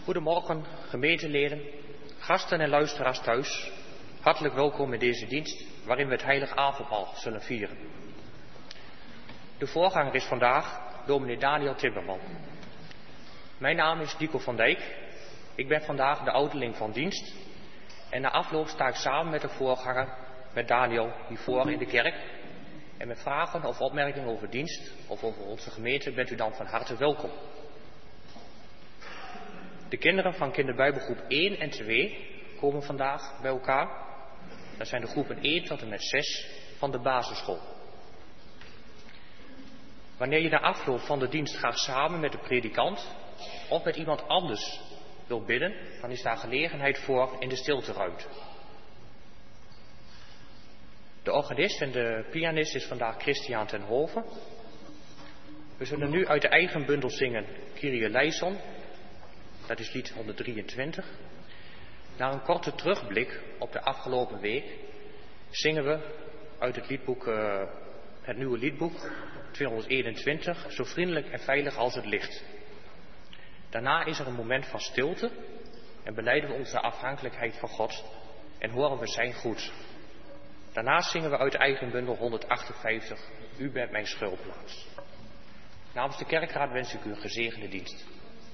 Goedemorgen, gemeenteleden, gasten en luisteraars thuis. Hartelijk welkom in deze dienst, waarin we het heilige avondmaal zullen vieren. De voorganger is vandaag dominee Daniel Timmerman. Mijn naam is Dico van Dijk. Ik ben vandaag de ouderling van dienst. En na afloop sta ik samen met de voorganger, met Daniel, hiervoor in de kerk. En met vragen of opmerkingen over dienst of over onze gemeente bent u dan van harte welkom. De kinderen van kinderbijbelgroep 1 en 2 komen vandaag bij elkaar. Dat zijn de groepen 1 tot en met 6 van de basisschool. Wanneer je na afloop van de dienst graag samen met de predikant of met iemand anders wilt bidden, dan is daar gelegenheid voor in de stilteruimte. De organist en de pianist is vandaag Christian ten Hove. We zullen nu uit de eigen bundel zingen Kyrie eleison. Dat is lied 123. Na een korte terugblik op de afgelopen week zingen we uit het liedboek, het nieuwe liedboek 221, Zo vriendelijk en veilig als het licht. Daarna is er een moment van stilte en belijden we onze afhankelijkheid van God en horen we zijn goed. Daarna zingen we uit de eigen bundel 158, U bent mijn schuilplaats. Namens de kerkraad wens ik u een gezegende dienst.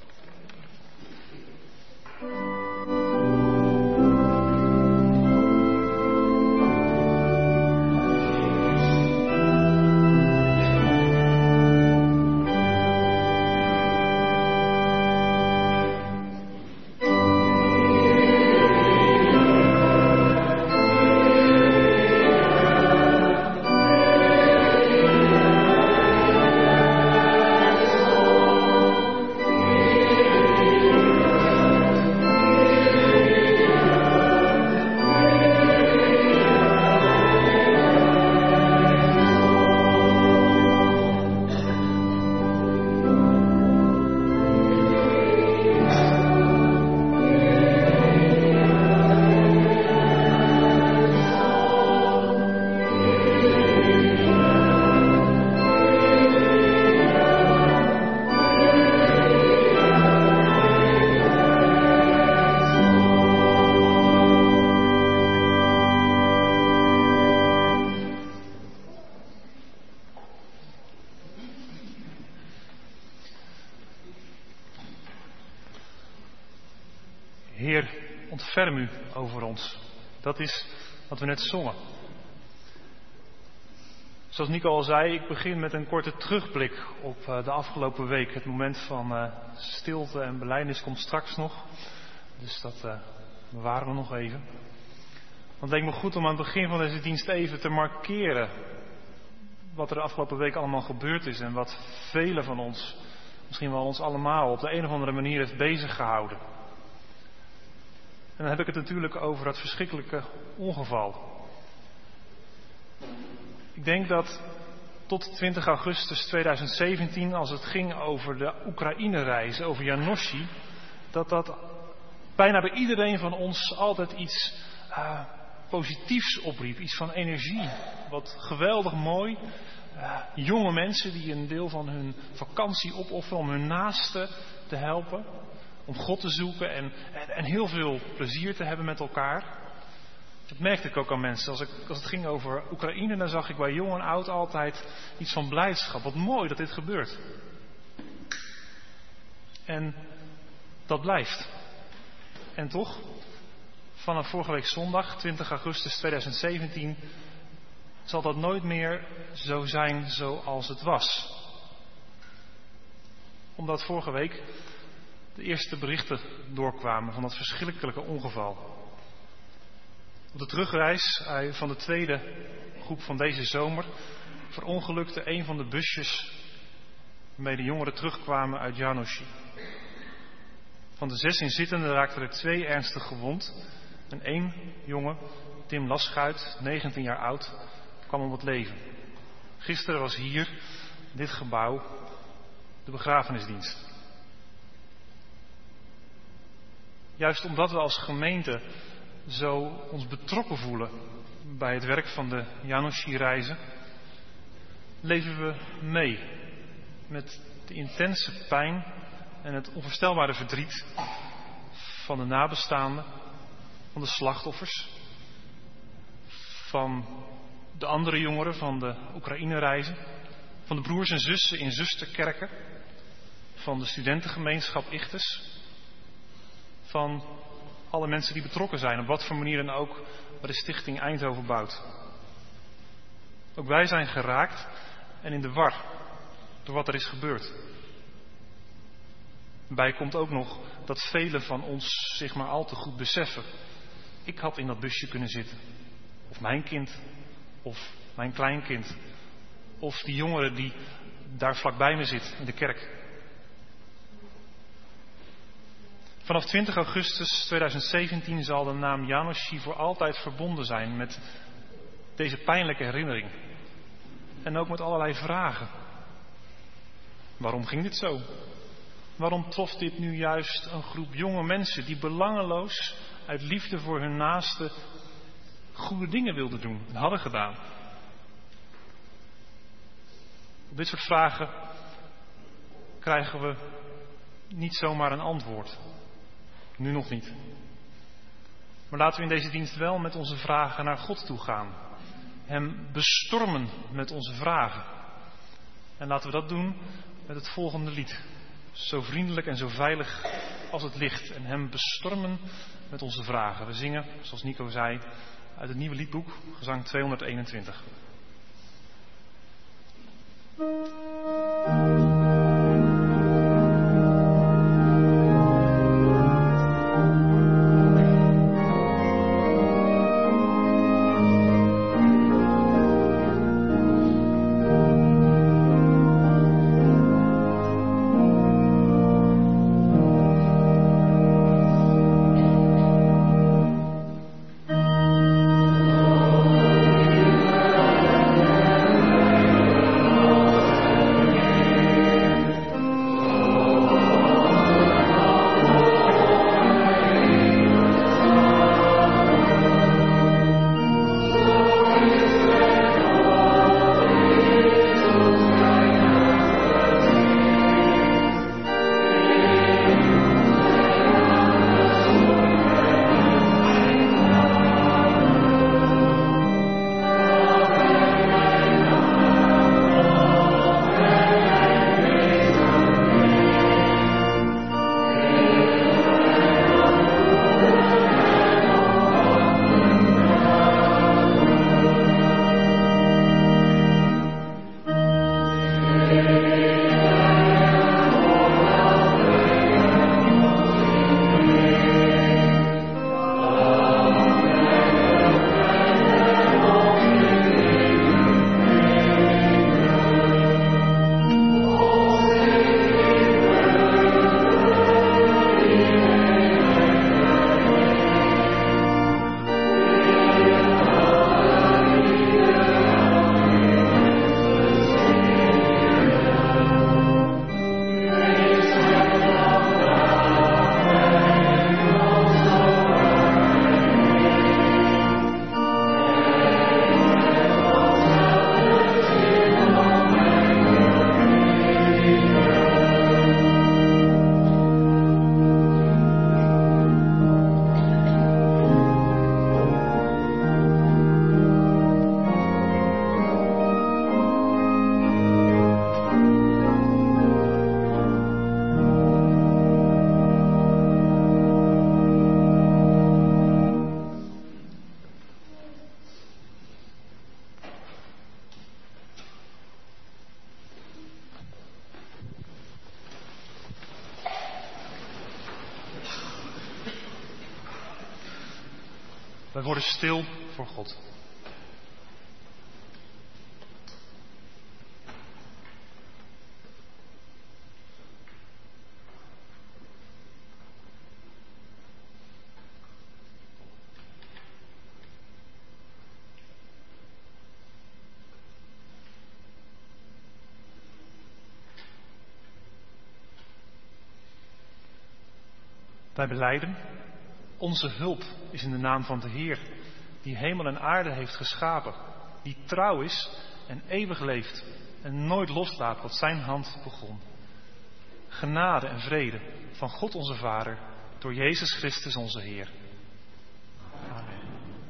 Heer, ontferm u over ons. Dat is wat we net zongen. Zoals Nico al zei, ik begin met een korte terugblik op de afgelopen week. Het moment van stilte en belijdenis komt straks nog. Dus dat bewaren we nog even. Want het leek me goed om aan het begin van deze dienst even te markeren wat er de afgelopen week allemaal gebeurd is. En wat velen van ons, misschien wel ons allemaal, op de een of andere manier heeft bezig gehouden. En dan heb ik het natuurlijk over dat verschrikkelijke ongeval. Ik denk dat tot 20 augustus 2017, als het ging over de Oekraïne-reis, over Janossi, dat bijna bij iedereen van ons altijd iets positiefs opriep. Iets van energie. Wat geweldig mooi. Jonge mensen die een deel van hun vakantie opofferen om hun naasten te helpen. Om God te zoeken en heel veel plezier te hebben met elkaar. Dat merkte ik ook aan mensen. Als het ging over Oekraïne, dan zag ik bij jong en oud altijd iets van blijdschap. Wat mooi dat dit gebeurt. En dat blijft. En toch, vanaf vorige week zondag, 20 augustus 2017, zal dat nooit meer zo zijn zoals het was. Omdat vorige week de eerste berichten doorkwamen van dat verschrikkelijke ongeval. Op de terugreis van de tweede groep van deze zomer verongelukte een van de busjes waarmee de jongeren terugkwamen uit Janossi. Van de 6 inzittenden raakten er 2 ernstig gewond en 1 jongen, Tim Laschuit, 19 jaar oud, kwam om het leven. Gisteren was hier, in dit gebouw, de begrafenisdienst. Juist omdat we als gemeente zo ons betrokken voelen bij het werk van de Janossi-reizen, leven we mee met de intense pijn en het onvoorstelbare verdriet van de nabestaanden, van de slachtoffers, van de andere jongeren van de Oekraïne-reizen, van de broers en zussen in zusterkerken, van de studentengemeenschap Ichthus, van alle mensen die betrokken zijn, op wat voor manier dan ook, bij de stichting Eindhoven bouwt. Ook wij zijn geraakt en in de war door wat er is gebeurd. Bij komt ook nog dat velen van ons zich maar al te goed beseffen. Ik had in dat busje kunnen zitten. Of mijn kind. Of mijn kleinkind. Of die jongere die daar vlakbij me zit in de kerk. Vanaf 20 augustus 2017 zal de naam Jánossy voor altijd verbonden zijn met deze pijnlijke herinnering. En ook met allerlei vragen. Waarom ging dit zo? Waarom trof dit nu juist een groep jonge mensen die belangeloos uit liefde voor hun naaste goede dingen wilden doen en hadden gedaan? Op dit soort vragen krijgen we niet zomaar een antwoord. Nu nog niet. Maar laten we in deze dienst wel met onze vragen naar God toe gaan. Hem bestormen met onze vragen. En laten we dat doen met het volgende lied. Zo vriendelijk en zo veilig als het licht. En hem bestormen met onze vragen. We zingen, zoals Nico zei, uit het nieuwe liedboek, gezang 221. Wij worden stil voor God. Wij belijden, onze hulp is in de naam van de Heer, die hemel en aarde heeft geschapen, die trouw is en eeuwig leeft en nooit loslaat wat zijn hand begon. Genade en vrede van God onze Vader Door Jezus Christus onze Heer. Amen.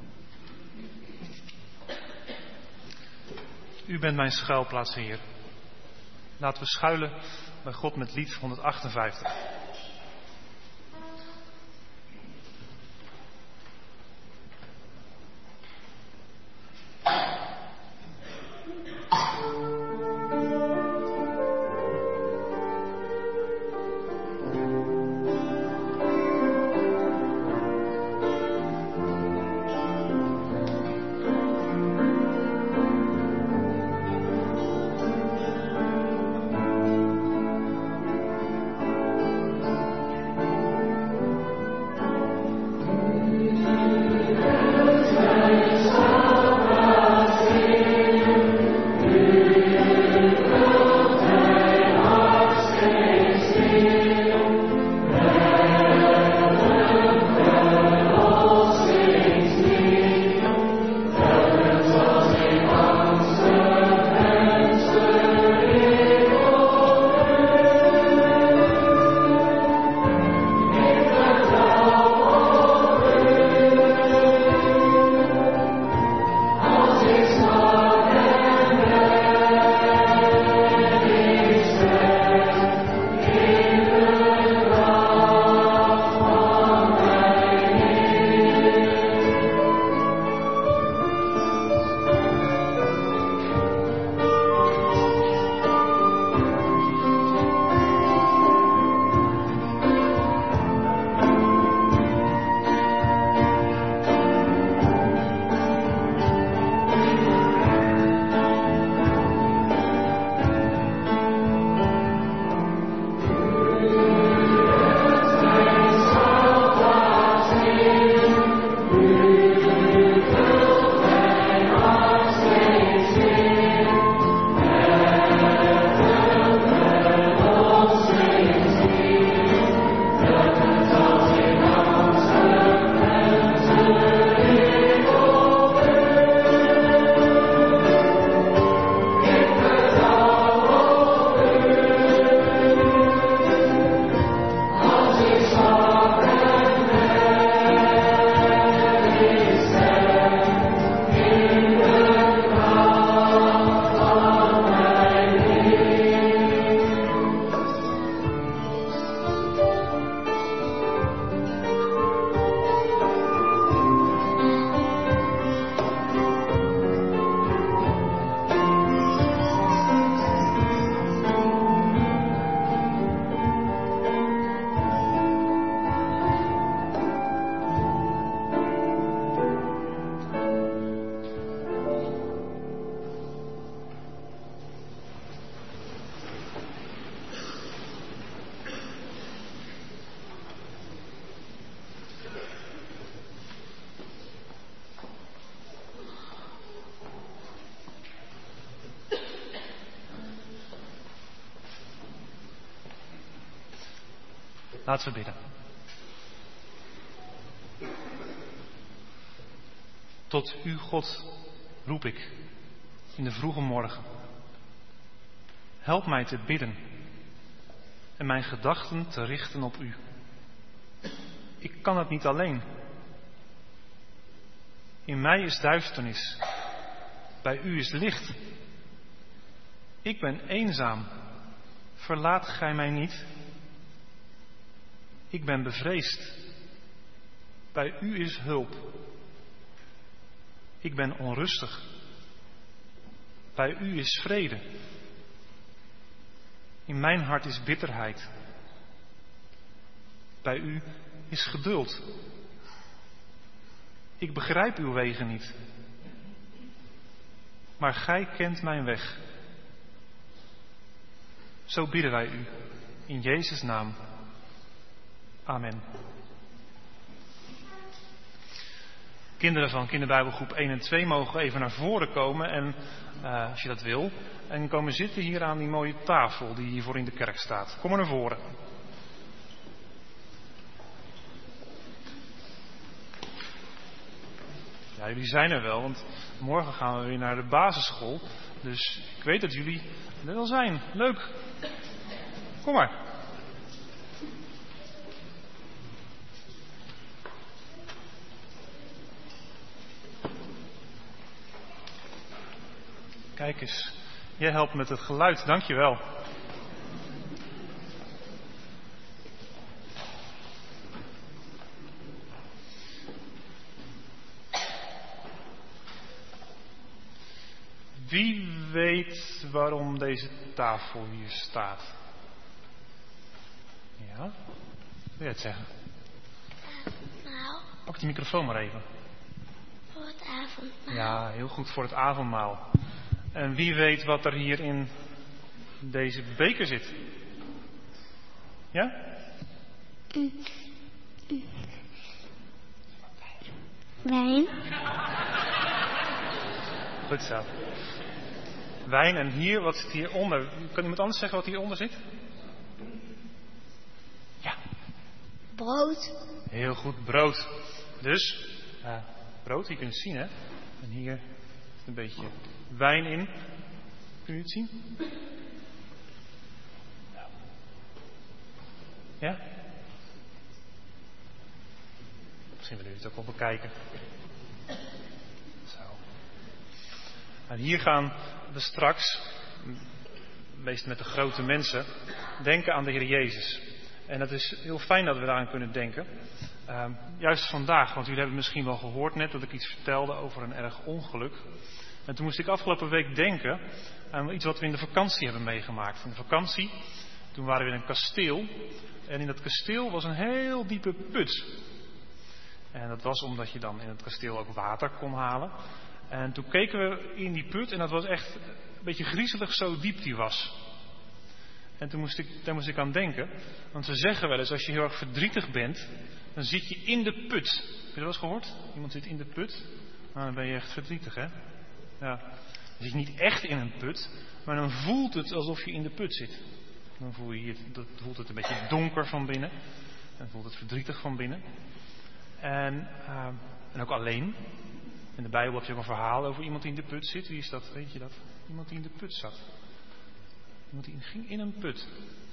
U bent mijn schuilplaats, Heer. Laten we schuilen bij God met lied 158. Laten we bidden. Tot u, God, roep ik in de vroege morgen. Help mij te bidden en mijn gedachten te richten op u. Ik kan het niet alleen. In mij is duisternis, bij u is licht. Ik ben eenzaam, verlaat gij mij niet. Ik ben bevreesd, bij u is hulp. Ik ben onrustig, bij u is vrede. In mijn hart is bitterheid, bij u is geduld. Ik begrijp uw wegen niet, maar gij kent mijn weg. Zo bidden wij u, in Jezus' naam. Amen. Kinderen van kinderbijbelgroep 1 en 2 mogen even naar voren komen en, als je dat wil, en komen zitten hier aan die mooie tafel die hiervoor in de kerk staat. Kom maar naar voren. Ja, jullie zijn er wel, want morgen gaan we weer naar de basisschool. Dus ik weet dat jullie er wel zijn. Leuk. Kom maar. Kijk eens, jij helpt met het geluid, dankjewel. Wie weet waarom deze tafel hier staat? Ja? Wil jij het zeggen? Nou, Pak die microfoon maar even. voor het avondmaal. Ja, heel goed, voor het avondmaal. En wie weet wat er hier in deze beker zit? Ja? Wijn. Goed zo. Wijn en hier, wat zit hieronder? Kan iemand anders zeggen wat hieronder zit? Ja. Brood. Heel goed, brood. Dus, brood, hier kun je het zien, hè? En hier zit een beetje wijn in. Kun je het zien? Ja? Misschien willen jullie het ook wel bekijken. Zo. En hier gaan we straks, meest met de grote mensen, denken aan de Heer Jezus. En het is heel fijn dat we daaraan kunnen denken. Juist vandaag, want jullie hebben misschien wel gehoord net dat ik iets vertelde over een erg ongeluk. En toen moest ik afgelopen week denken aan iets wat we in de vakantie hebben meegemaakt. In de vakantie, toen waren we in een kasteel. En in dat kasteel was een heel diepe put. En dat was omdat je dan in het kasteel ook water kon halen. En toen keken we in die put en dat was echt een beetje griezelig zo diep die was. En daar moest ik aan denken. Want ze zeggen wel eens, als je heel erg verdrietig bent, dan zit je in de put. Heb je dat wel eens gehoord? Iemand zit in de put. Nou, dan ben je echt verdrietig, hè? Ja. Dan zit je niet echt in een put, maar dan voelt het alsof je in de put zit. Dan voelt het een beetje donker van binnen. Dan voelt het verdrietig van binnen. En ook alleen. In de Bijbel heb je ook een verhaal over iemand die in de put zit. Wie is dat? Weet je dat? Iemand die in de put zat. Iemand die ging in een put.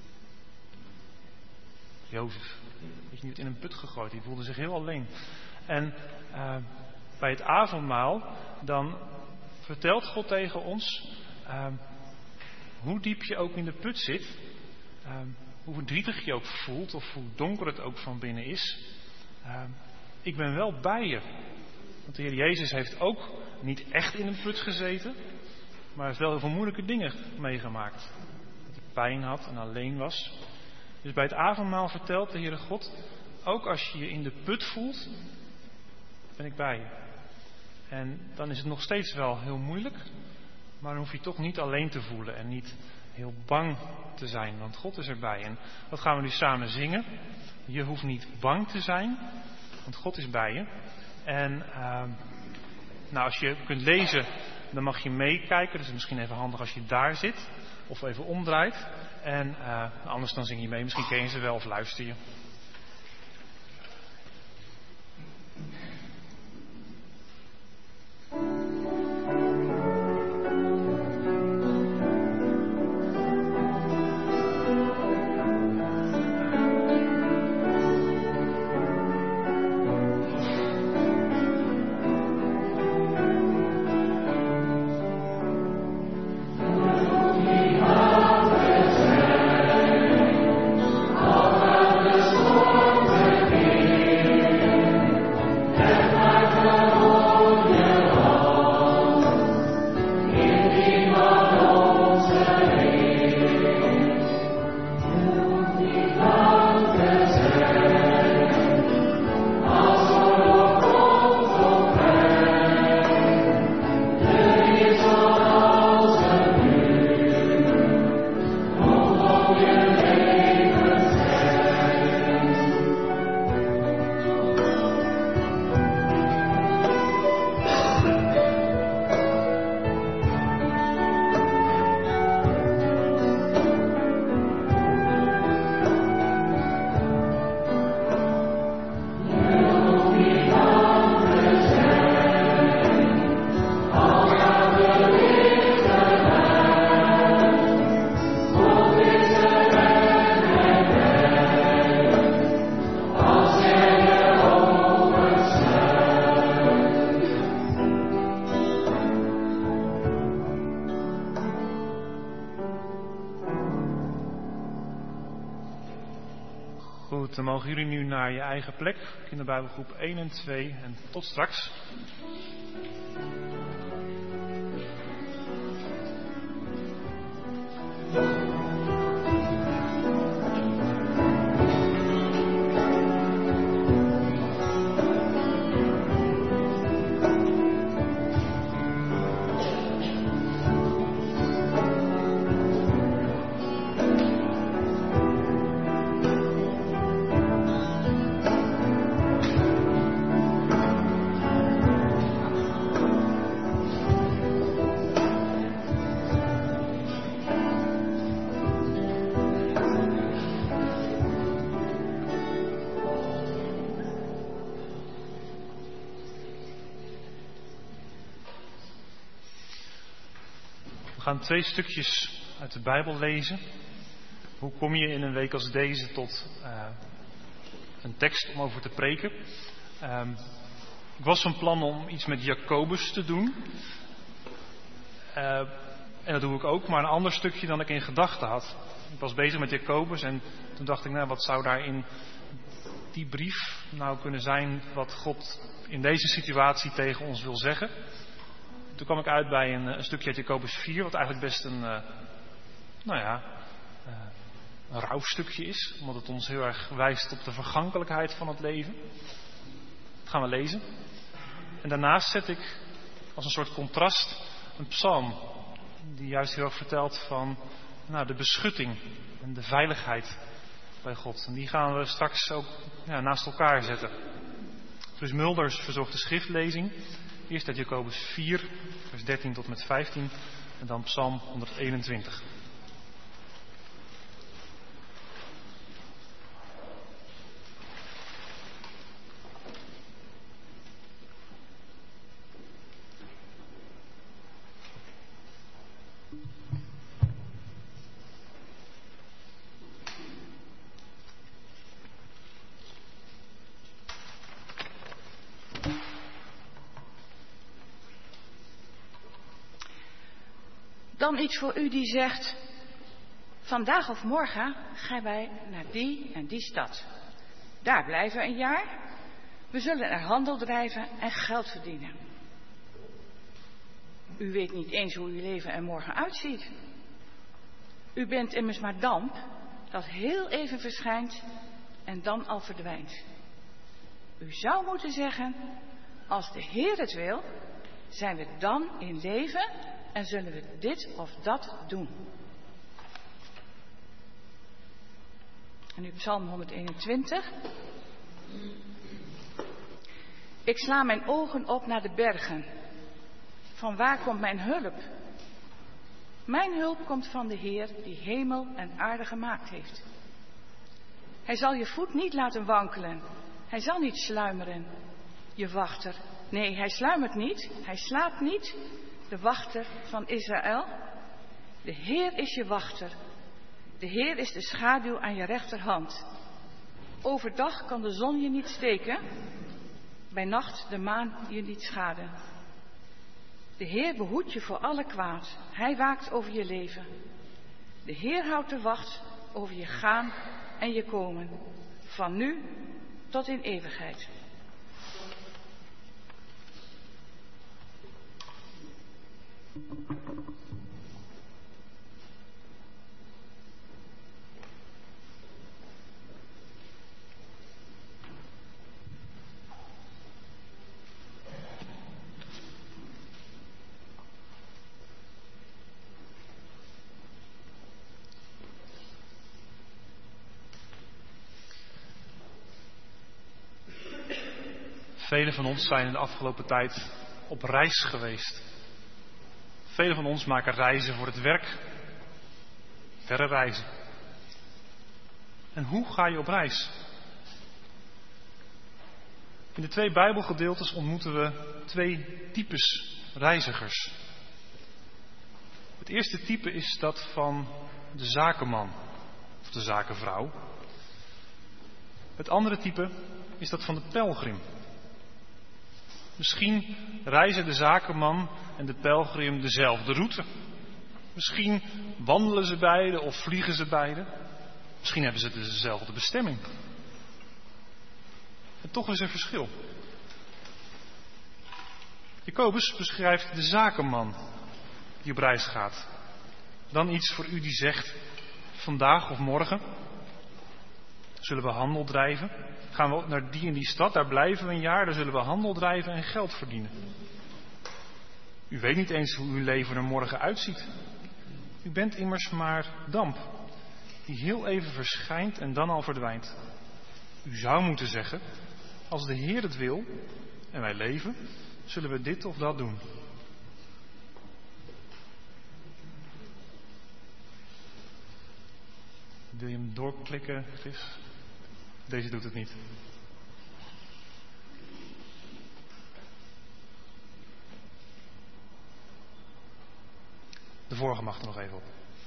Jozef. Weet je niet, in een put gegooid. Die voelde zich heel alleen. En bij het avondmaal, dan vertelt God tegen ons, hoe diep je ook in de put zit, hoe verdrietig je ook voelt, of hoe donker het ook van binnen is, ik ben wel bij je. Want de Heer Jezus heeft ook niet echt in een put gezeten, maar heeft wel heel veel moeilijke dingen meegemaakt. Dat hij pijn had en alleen was. Dus bij het avondmaal vertelt de Heere God, ook als je je in de put voelt, ben ik bij je. En dan is het nog steeds wel heel moeilijk, maar dan hoef je toch niet alleen te voelen en niet heel bang te zijn, want God is erbij. En dat gaan we nu samen zingen. Je hoeft niet bang te zijn, want God is bij je. En als je kunt lezen, dan mag je meekijken. Dus het is misschien even handig als je daar zit of even omdraait. En anders dan zing je mee. Misschien ken je ze wel of luister je. This Goed, dan mogen jullie nu naar je eigen plek. Kinderbijbelgroep 1 en 2 en tot straks. We gaan 2 stukjes uit de Bijbel lezen. Hoe kom je in een week als deze tot een tekst om over te preken? Ik was van plan om iets met Jacobus te doen. En dat doe ik ook, maar een ander stukje dan ik in gedachten had. Ik was bezig met Jacobus en toen dacht ik, wat zou daar in die brief nou kunnen zijn wat God in deze situatie tegen ons wil zeggen? Toen kwam ik uit bij een stukje uit Jacobus 4, wat eigenlijk best een rouwstukje is. Omdat het ons heel erg wijst op de vergankelijkheid van het leven. Dat gaan we lezen. En daarnaast zet ik als een soort contrast een psalm. Die juist heel erg vertelt van de beschutting en de veiligheid bij God. En die gaan we straks ook naast elkaar zetten. Dus Mulders verzorgt de schriftlezing. Eerst uit Jacobus 4, vers 13 tot met 15 en dan Psalm 121. Dan iets voor u die zegt, vandaag of morgen gaan wij naar die en die stad. Daar blijven we een jaar. We zullen er handel drijven en geld verdienen. U weet niet eens hoe uw leven er morgen uitziet. U bent immers maar damp dat heel even verschijnt en dan al verdwijnt. U zou moeten zeggen, als de Heer het wil, zijn we dan in leven en zullen we dit of dat doen. En nu Psalm 121. Ik sla mijn ogen op naar de bergen. Van waar komt mijn hulp? Mijn hulp komt van de Heer die hemel en aarde gemaakt heeft. Hij zal je voet niet laten wankelen. Hij zal niet sluimeren. Je wachter. Nee, hij sluimert niet. Hij slaapt niet. De wachter van Israël. De Heer is je wachter. De Heer is de schaduw aan je rechterhand. Overdag kan de zon je niet steken. Bij nacht de maan je niet schaden. De Heer behoedt je voor alle kwaad. Hij waakt over je leven. De Heer houdt de wacht over je gaan en je komen. Van nu tot in eeuwigheid. Velen van ons zijn in de afgelopen tijd op reis geweest. Velen van ons maken reizen voor het werk. Verre reizen. En hoe ga je op reis? In de 2 Bijbelgedeeltes ontmoeten we 2 types reizigers. Het eerste type is dat van de zakenman of de zakenvrouw. Het andere type is dat van de pelgrim. Misschien reizen de zakenman en de pelgrim dezelfde route. Misschien wandelen ze beide of vliegen ze beide. Misschien hebben ze dezelfde bestemming. En toch is er verschil. Jacobus beschrijft de zakenman die op reis gaat. Dan iets voor u die zegt, vandaag of morgen zullen we handel drijven. Gaan we naar die en die stad, daar blijven we een jaar, daar zullen we handel drijven en geld verdienen. U weet niet eens hoe uw leven er morgen uitziet. U bent immers maar damp, die heel even verschijnt en dan al verdwijnt. U zou moeten zeggen, als de Heer het wil en wij leven, zullen we dit of dat doen. Wil je hem doorklikken, Chris? Deze doet het niet. De vorige mag er nog even op.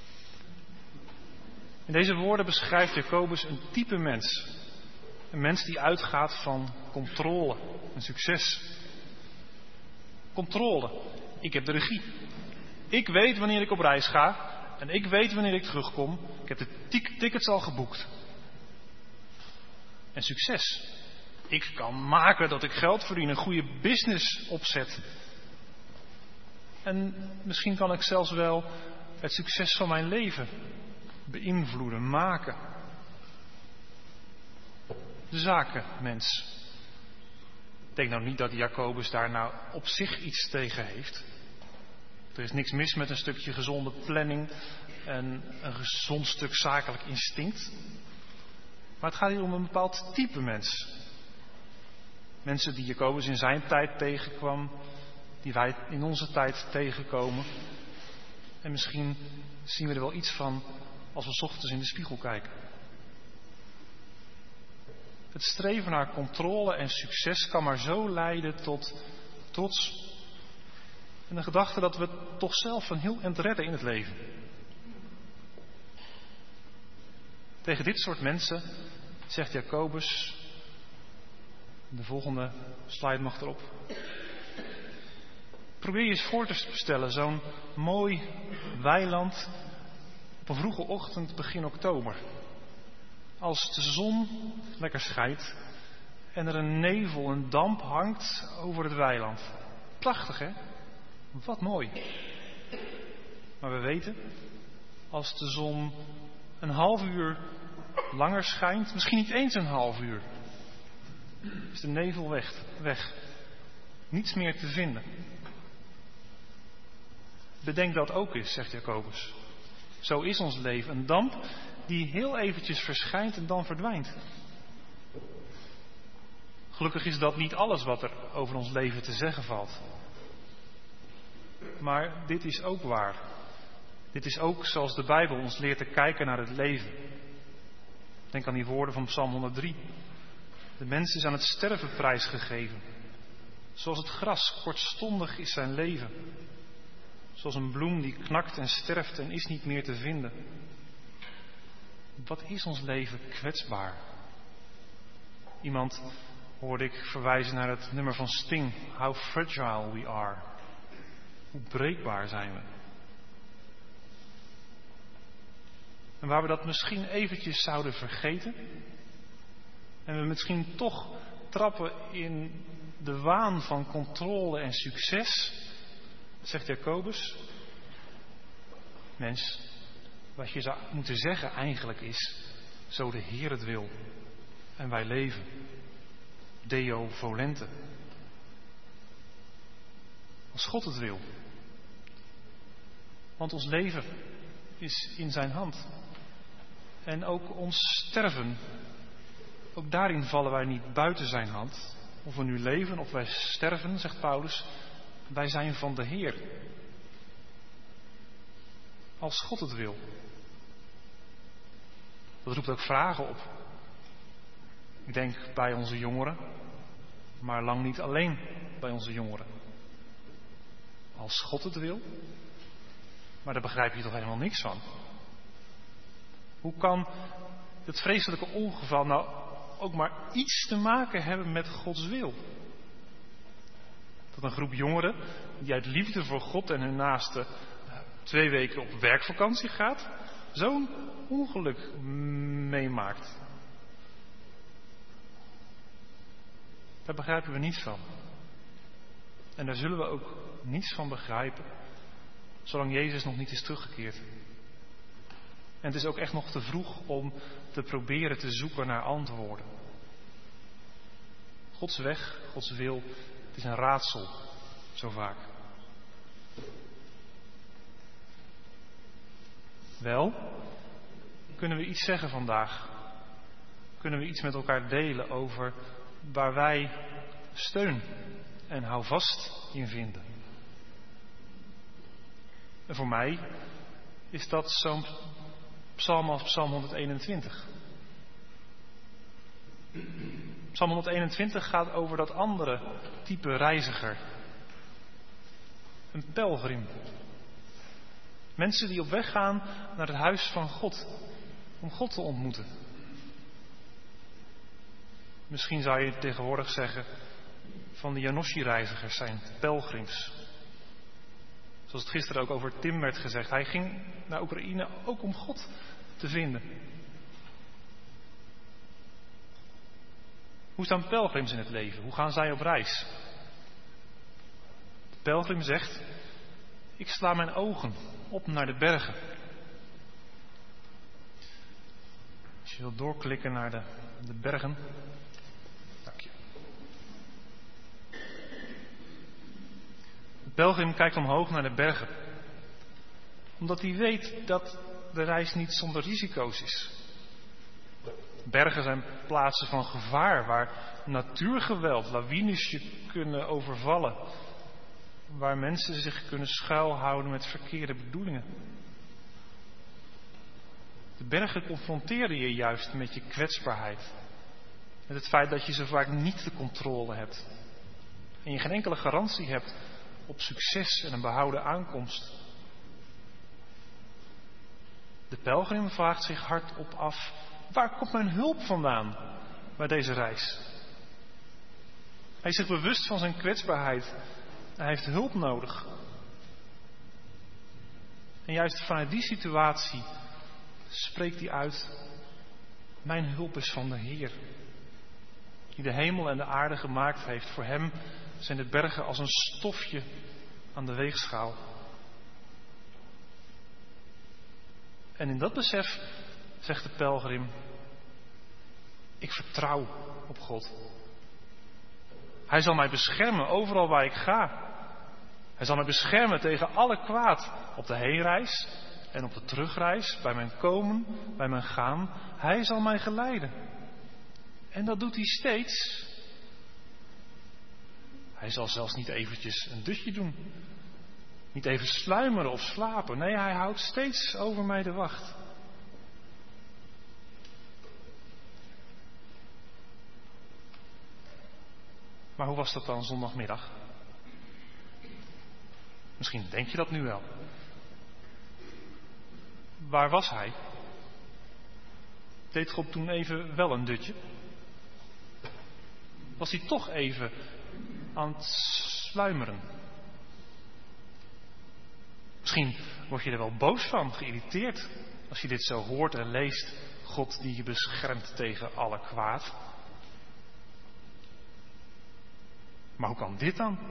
In deze woorden beschrijft Jacobus een type mens. Een mens die uitgaat van controle en succes. Controle. Ik heb de regie. Ik weet wanneer ik op reis ga. En ik weet wanneer ik terugkom. Ik heb de tickets al geboekt. En succes. Ik kan maken dat ik geld verdien. Een goede business opzet. En misschien kan ik zelfs wel het succes van mijn leven beïnvloeden, maken. De zakenmens. Ik denk nou niet dat Jacobus daar nou op zich iets tegen heeft. Er is niks mis met een stukje gezonde planning en een gezond stuk zakelijk instinct. Maar het gaat hier om een bepaald type mens. Mensen die Jacobus in zijn tijd tegenkwam, die wij in onze tijd tegenkomen. En misschien zien we er wel iets van als we 's ochtends in de spiegel kijken. Het streven naar controle en succes kan maar zo leiden tot trots. En de gedachte dat we het toch zelf een heel eind redden in het leven. Tegen dit soort mensen zegt Jacobus, de volgende slide mag erop. Probeer je eens voor te stellen, zo'n mooi weiland op een vroege ochtend begin oktober. Als de zon lekker schijnt en er een nevel, een damp hangt over het weiland. Prachtig, hè? Wat mooi. Maar we weten, als de zon een half uur langer schijnt, misschien niet eens een half uur, is de nevel weg. Niets meer te vinden. Bedenk dat ook eens, zegt Jacobus. Zo is ons leven een damp die heel eventjes verschijnt en dan verdwijnt. Gelukkig is dat niet alles wat er over ons leven te zeggen valt. Maar dit is ook waar. Dit is ook zoals de Bijbel ons leert te kijken naar het leven. Denk aan die woorden van Psalm 103. De mens is aan het sterven prijsgegeven. Zoals het gras, kortstondig is zijn leven. Zoals een bloem die knakt en sterft en is niet meer te vinden. Wat is ons leven kwetsbaar? Iemand hoorde ik verwijzen naar het nummer van Sting. How fragile we are. Hoe breekbaar zijn we. En waar we dat misschien eventjes zouden vergeten. En we misschien toch trappen in de waan van controle en succes. Zegt Jacobus. Mens, wat je zou moeten zeggen eigenlijk is, zo de Heer het wil. En wij leven. Deo volente. Als God het wil. Want ons leven is in zijn hand. En ook ons sterven, ook daarin vallen wij niet buiten zijn hand. Of we nu leven of wij sterven, zegt Paulus, wij zijn van de Heer. Als God het wil. Dat roept ook vragen op. Ik denk bij onze jongeren, maar lang niet alleen bij onze jongeren. Als God het wil, maar daar begrijp je toch helemaal niks van. Hoe kan het vreselijke ongeval nou ook maar iets te maken hebben met Gods wil? Dat een groep jongeren die uit liefde voor God en hun naaste 2 weken op werkvakantie gaat, zo'n ongeluk meemaakt. Daar begrijpen we niets van. En daar zullen we ook niets van begrijpen, zolang Jezus nog niet is teruggekeerd. En het is ook echt nog te vroeg om te proberen te zoeken naar antwoorden. Gods weg, Gods wil, het is een raadsel, zo vaak. Wel, kunnen we iets zeggen vandaag? Kunnen we iets met elkaar delen over waar wij steun en houvast in vinden? En voor mij is dat zo'n psalm als Psalm 121. Psalm 121 gaat over dat andere type reiziger. Een pelgrim. Mensen die op weg gaan naar het huis van God. Om God te ontmoeten. Misschien zou je tegenwoordig zeggen, van de Janoshi-reizigers zijn pelgrims. Zoals het gisteren ook over Tim werd gezegd. Hij ging naar Oekraïne ook om God te vinden. Hoe staan pelgrims in het leven? Hoe gaan zij op reis? De pelgrim zegt, ik sla mijn ogen op naar de bergen. Als je wilt doorklikken naar de bergen. Dank je. De pelgrim kijkt omhoog naar de bergen. Omdat hij weet dat de reis niet zonder risico's is. Bergen zijn plaatsen van gevaar waar natuurgeweld, lawines je kunnen overvallen. Waar mensen zich kunnen schuilhouden met verkeerde bedoelingen. De bergen confronteren je juist met je kwetsbaarheid. Met het feit dat je zo vaak niet de controle hebt. En je geen enkele garantie hebt op succes en een behouden aankomst. De pelgrim vraagt zich hardop af, waar komt mijn hulp vandaan bij deze reis? Hij is zich bewust van zijn kwetsbaarheid. Hij heeft hulp nodig. En juist vanuit die situatie spreekt hij uit, mijn hulp is van de Heer. Die de hemel en de aarde gemaakt heeft. Voor hem zijn de bergen als een stofje aan de weegschaal. En in dat besef zegt de pelgrim, ik vertrouw op God. Hij zal mij beschermen overal waar ik ga. Hij zal mij beschermen tegen alle kwaad op de heenreis en op de terugreis, bij mijn komen, bij mijn gaan. Hij zal mij geleiden. En dat doet hij steeds. Hij zal zelfs niet eventjes een dutje doen. Niet even sluimeren of slapen. Nee, hij houdt steeds over mij de wacht. Maar hoe was dat dan zondagmiddag? Misschien denk je dat nu wel. Waar was hij? Deed God toen even wel een dutje? Was hij toch even aan het sluimeren? Misschien word je er wel boos van, geïrriteerd, als je dit zo hoort en leest. God die je beschermt tegen alle kwaad. Maar hoe kan dit dan?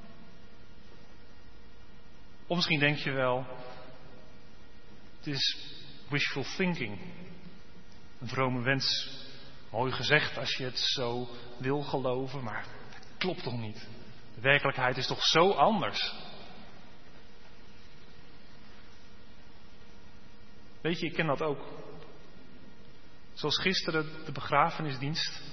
Of misschien denk je wel, het is wishful thinking. Een vrome wens. Mooi gezegd als je het zo wil geloven, maar dat klopt toch niet? De werkelijkheid is toch zo anders? Weet je, ik ken dat ook. Zoals gisteren de begrafenisdienst.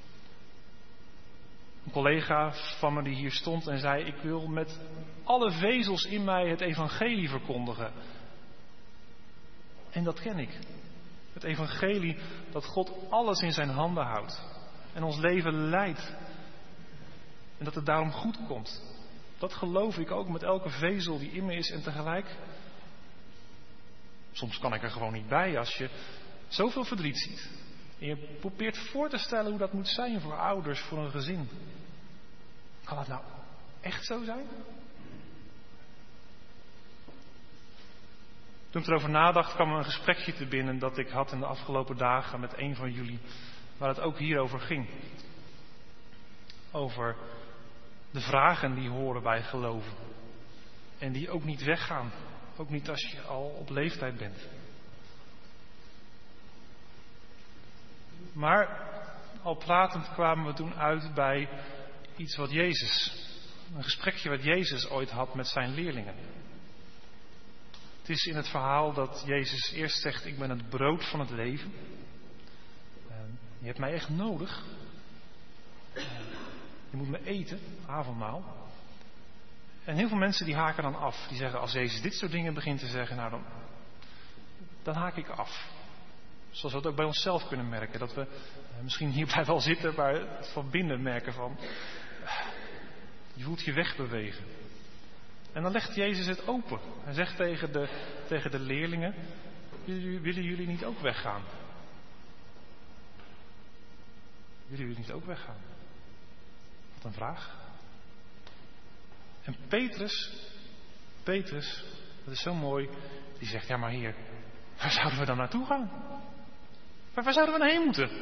Een collega van me die hier stond en zei, ik wil met alle vezels in mij het evangelie verkondigen. En dat ken ik. Het evangelie dat God alles in zijn handen houdt. En ons leven leidt. En dat het daarom goed komt. Dat geloof ik ook met elke vezel die in me is. En tegelijk, soms kan ik er gewoon niet bij als je zoveel verdriet ziet. En je probeert voor te stellen hoe dat moet zijn voor ouders, voor een gezin. Kan dat nou echt zo zijn? Toen ik erover nadacht, kwam er een gesprekje te binnen dat ik had in de afgelopen dagen met een van jullie, waar het ook hierover ging. over de vragen die horen bij geloven. En die ook niet weggaan. Ook niet als je al op leeftijd bent. Maar al pratend kwamen we toen uit bij iets wat een gesprekje wat Jezus ooit had met zijn leerlingen. Het is in het verhaal dat Jezus eerst zegt: ik ben het brood van het leven. Je hebt mij echt nodig. Je moet me eten, avondmaal. En heel veel mensen die haken dan af. Die zeggen, als Jezus dit soort dingen begint te zeggen, nou dan haak ik af. Zoals we het ook bij onszelf kunnen merken. Dat we misschien hierbij wel zitten, maar het van binnen merken van... Je voelt je wegbewegen. En dan legt Jezus het open. Hij zegt tegen de leerlingen: willen jullie niet ook weggaan? Willen jullie niet ook weggaan? Wat een vraag. En Petrus, dat is zo mooi, die zegt: ja maar Heer, waar zouden we dan naartoe gaan? Waar zouden we nou heen moeten?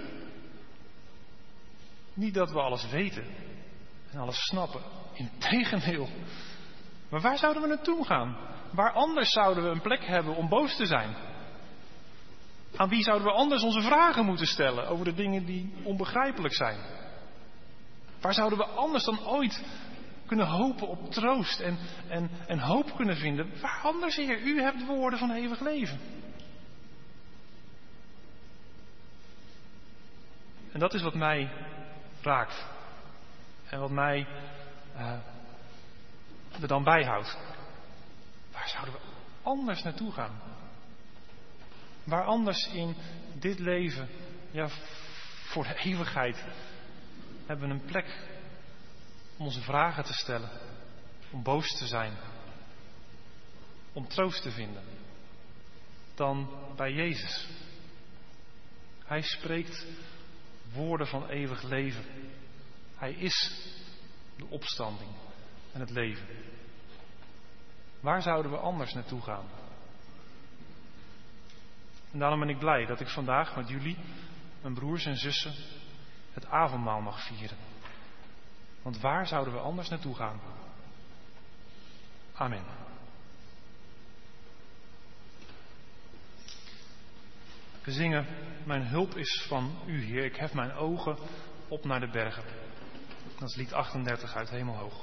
Niet dat we alles weten en alles snappen. Integendeel. Maar waar zouden we naartoe gaan? Waar anders zouden we een plek hebben om boos te zijn? Aan wie zouden we anders onze vragen moeten stellen over de dingen die onbegrijpelijk zijn? Waar zouden we anders dan ooit kunnen hopen op troost en hoop kunnen vinden? Waar anders, Heer? U hebt woorden van eeuwig leven. En dat is wat mij raakt. En wat mij er dan bijhoudt. Waar zouden we anders naartoe gaan? Waar anders in dit leven, ja, voor de eeuwigheid, hebben we een plek om onze vragen te stellen, om boos te zijn, om troost te vinden, dan bij Jezus. Hij spreekt woorden van eeuwig leven. Hij is de opstanding en het leven. Waar zouden we anders naartoe gaan? En daarom ben ik blij dat ik vandaag met jullie, mijn broers en zussen, het avondmaal mag vieren. Want waar zouden we anders naartoe gaan? Amen. We zingen: mijn hulp is van u, Heer. Ik hef mijn ogen op naar de bergen. Dat is lied 38 uit Hemelhoog.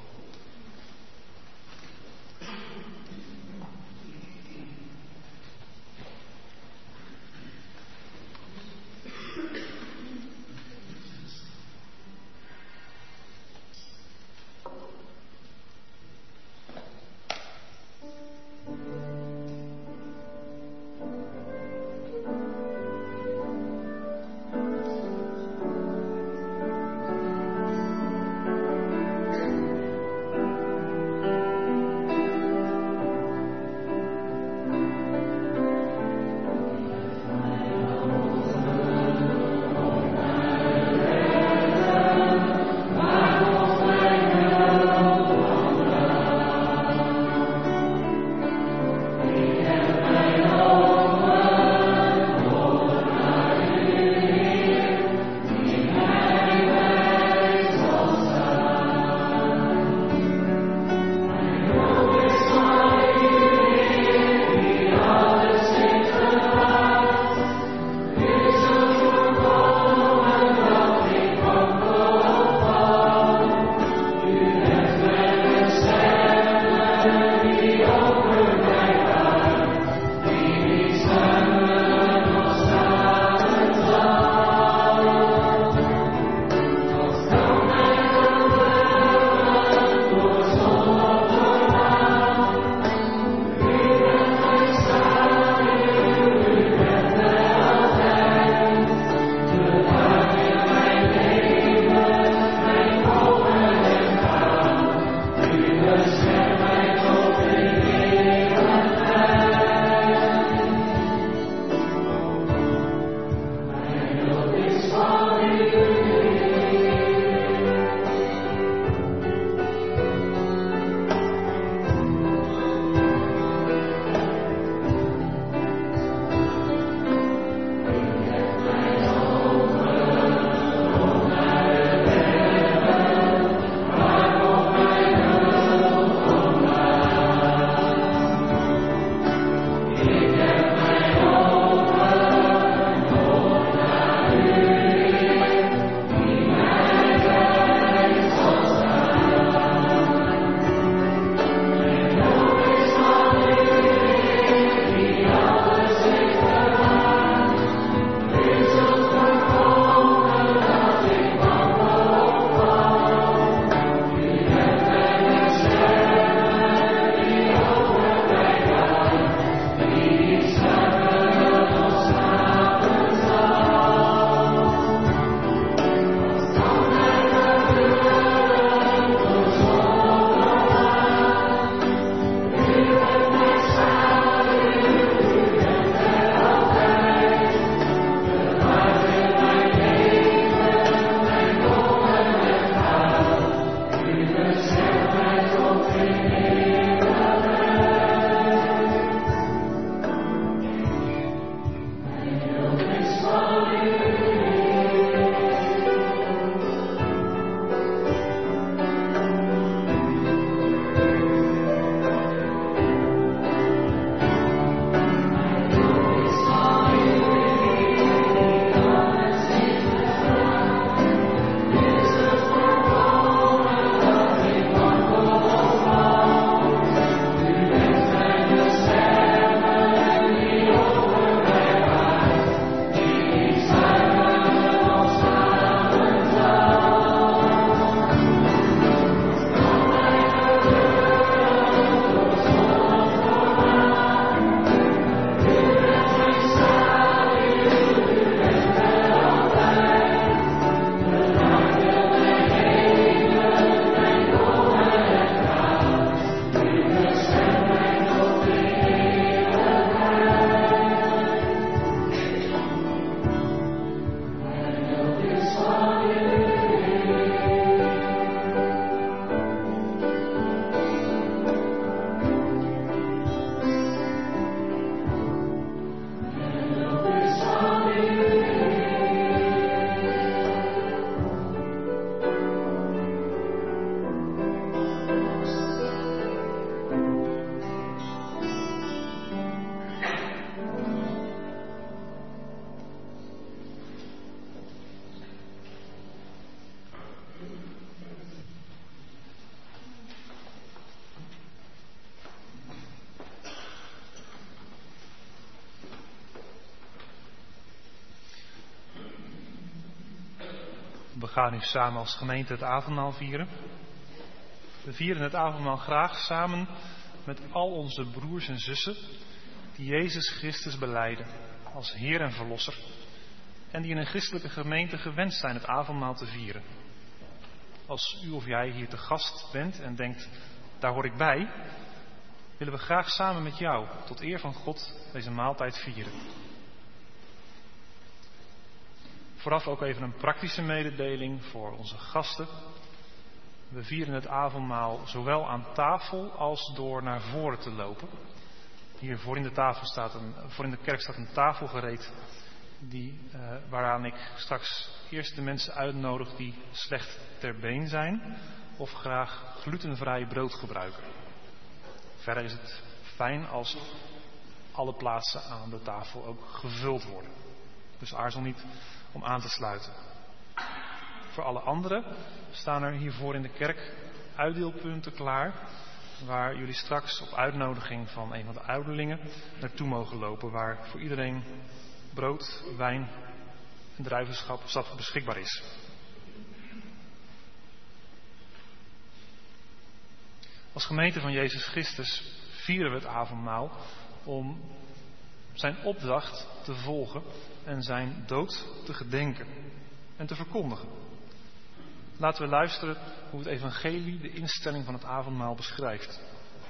We gaan nu samen als gemeente het avondmaal vieren. We vieren het avondmaal graag samen met al onze broers en zussen die Jezus Christus belijden als Heer en Verlosser en die in een christelijke gemeente gewend zijn het avondmaal te vieren. Als u of jij hier te gast bent en denkt, daar hoor ik bij, willen we graag samen met jou tot eer van God deze maaltijd vieren. Vooraf ook even een praktische mededeling voor onze gasten. We vieren het avondmaal zowel aan tafel als door naar voren te lopen. Hier voor in de kerk staat een tafel gereed waaraan ik straks eerst de mensen uitnodig die slecht ter been zijn of graag glutenvrij brood gebruiken. Verder is het fijn als alle plaatsen aan de tafel ook gevuld worden. Dus aarzel niet om aan te sluiten. Voor alle anderen staan er hiervoor in de kerk uitdeelpunten klaar, waar jullie straks op uitnodiging van een van de ouderlingen naartoe mogen lopen, waar voor iedereen brood, wijn en druivensap beschikbaar is. Als gemeente van Jezus Christus vieren we het avondmaal om zijn opdracht te volgen en zijn dood te gedenken en te verkondigen. Laten we luisteren hoe het evangelie de instelling van het avondmaal beschrijft.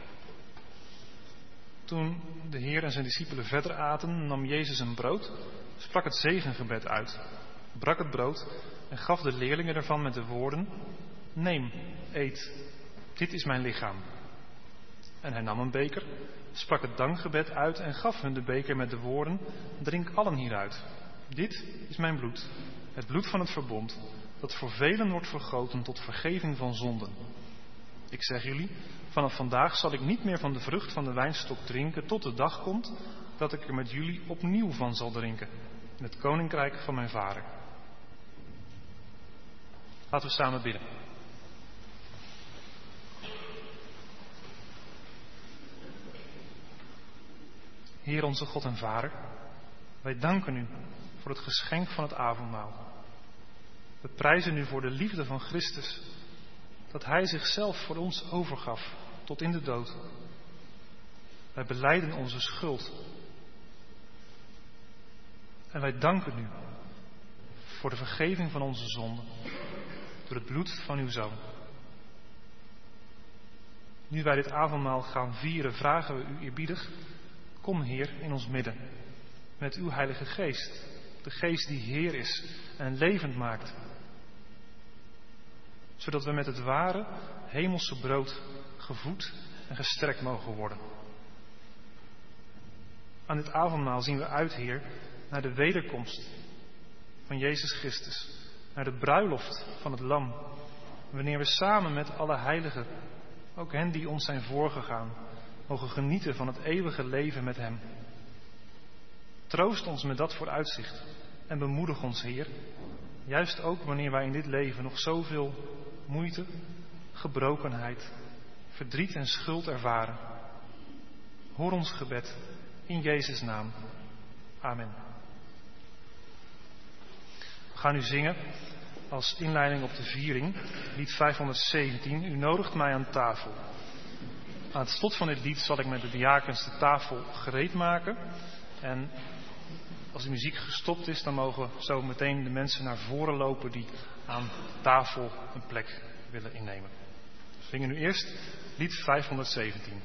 Toen de Heer en zijn discipelen verder aten, nam Jezus een brood, sprak het zegengebed uit, brak het brood en gaf de leerlingen ervan met de woorden: neem, eet, dit is mijn lichaam. En hij nam een beker, sprak het dankgebed uit en gaf hun de beker met de woorden: drink allen hieruit. Dit is mijn bloed, het bloed van het verbond, dat voor velen wordt vergoten tot vergeving van zonden. Ik zeg jullie, vanaf vandaag zal ik niet meer van de vrucht van de wijnstok drinken tot de dag komt dat ik er met jullie opnieuw van zal drinken, in het koninkrijk van mijn Vader. Laten we samen bidden. Heer onze God en Vader, wij danken u voor het geschenk van het avondmaal. We prijzen u voor de liefde van Christus, dat hij zichzelf voor ons overgaf tot in de dood. Wij belijden onze schuld. En wij danken u voor de vergeving van onze zonden door het bloed van uw Zoon. Nu wij dit avondmaal gaan vieren, vragen we u eerbiedig: kom Heer in ons midden met uw Heilige Geest, de Geest die Heer is en levend maakt, zodat we met het ware hemelse brood gevoed en gesterkt mogen worden. Aan dit avondmaal zien we uit, Heer, naar de wederkomst van Jezus Christus, naar de bruiloft van het Lam, wanneer we samen met alle heiligen, ook hen die ons zijn voorgegaan, mogen genieten van het eeuwige leven met hem. Troost ons met dat vooruitzicht en bemoedig ons, Heer, juist ook wanneer wij in dit leven nog zoveel moeite, gebrokenheid, verdriet en schuld ervaren. Hoor ons gebed in Jezus' naam. Amen. We gaan nu zingen als inleiding op de viering, lied 517. U nodigt mij aan tafel. Aan het slot van dit lied zal ik met de diakens de tafel gereed maken. En als de muziek gestopt is, dan mogen zo meteen de mensen naar voren lopen die aan tafel een plek willen innemen. We zingen nu eerst lied 517.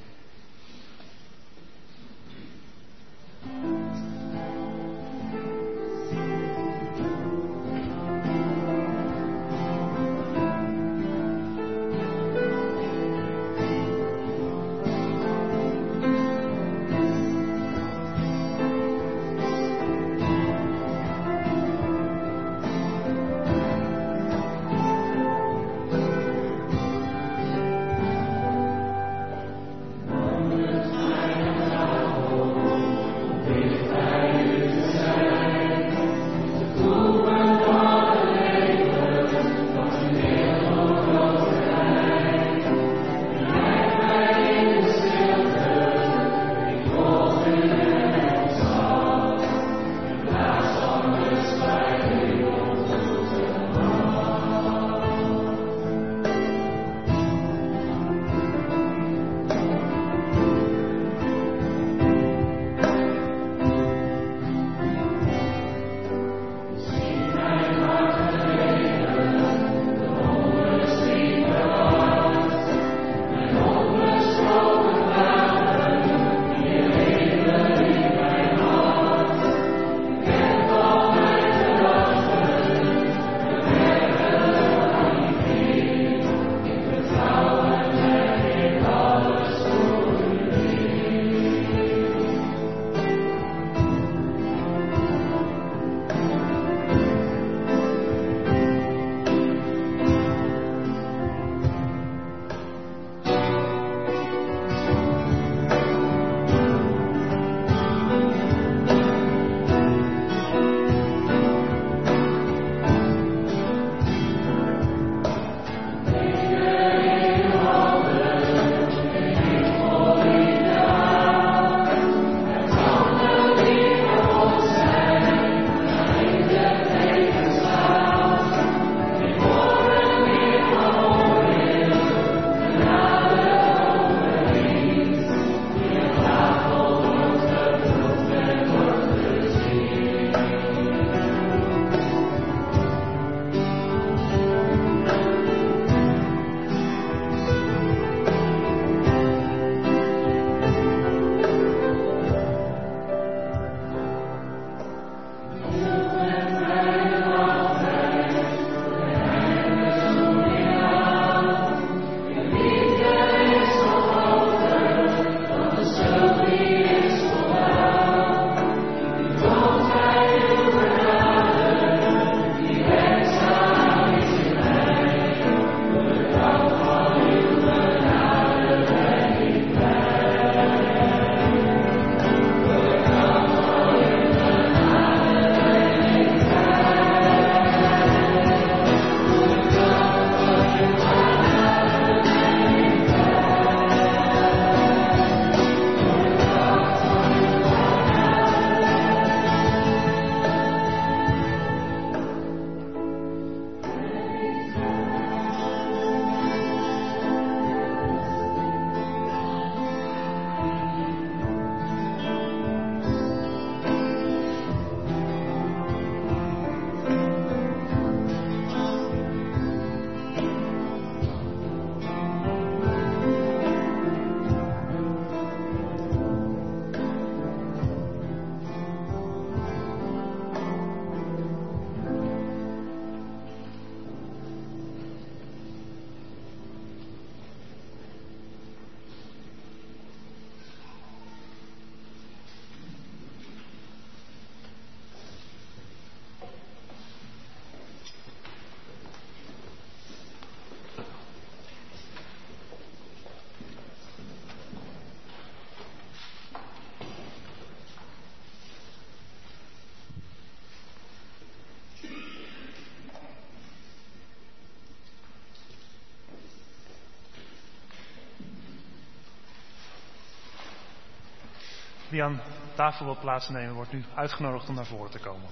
Wie aan tafel wil plaatsnemen, wordt nu uitgenodigd om naar voren te komen.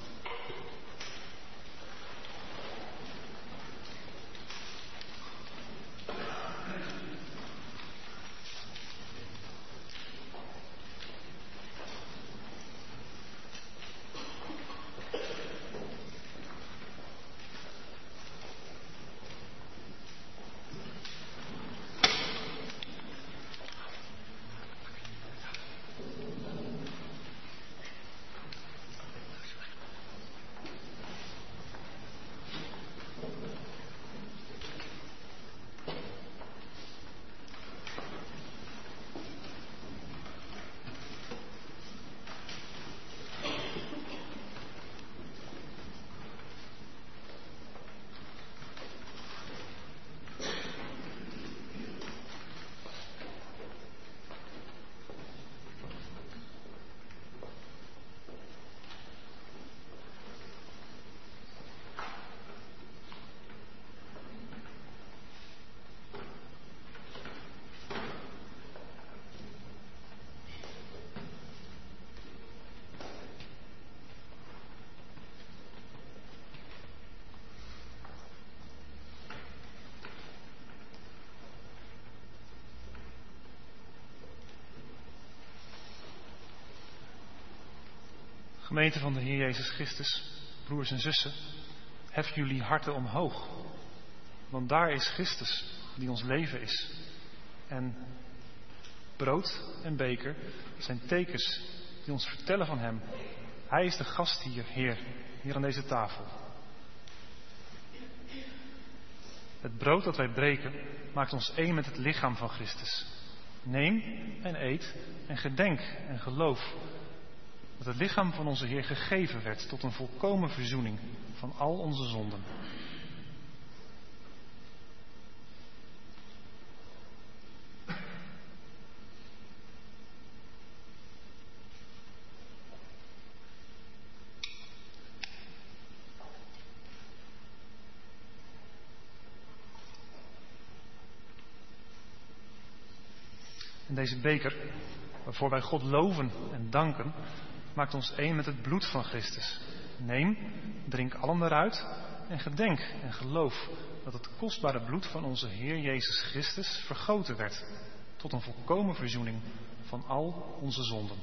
Gemeente van de Heer Jezus Christus, broers en zussen, hef jullie harten omhoog. Want daar is Christus, die ons leven is. En brood en beker zijn tekens die ons vertellen van Hem. Hij is de gast hier aan deze tafel. Het brood dat wij breken maakt ons één met het lichaam van Christus. Neem en eet en gedenk en geloof dat het lichaam van onze Heer gegeven werd tot een volkomen verzoening van al onze zonden. En deze beker, waarvoor wij God loven en danken, maakt ons één met het bloed van Christus. Neem, drink allen eruit en gedenk en geloof dat het kostbare bloed van onze Heer Jezus Christus vergoten werd tot een volkomen verzoening van al onze zonden.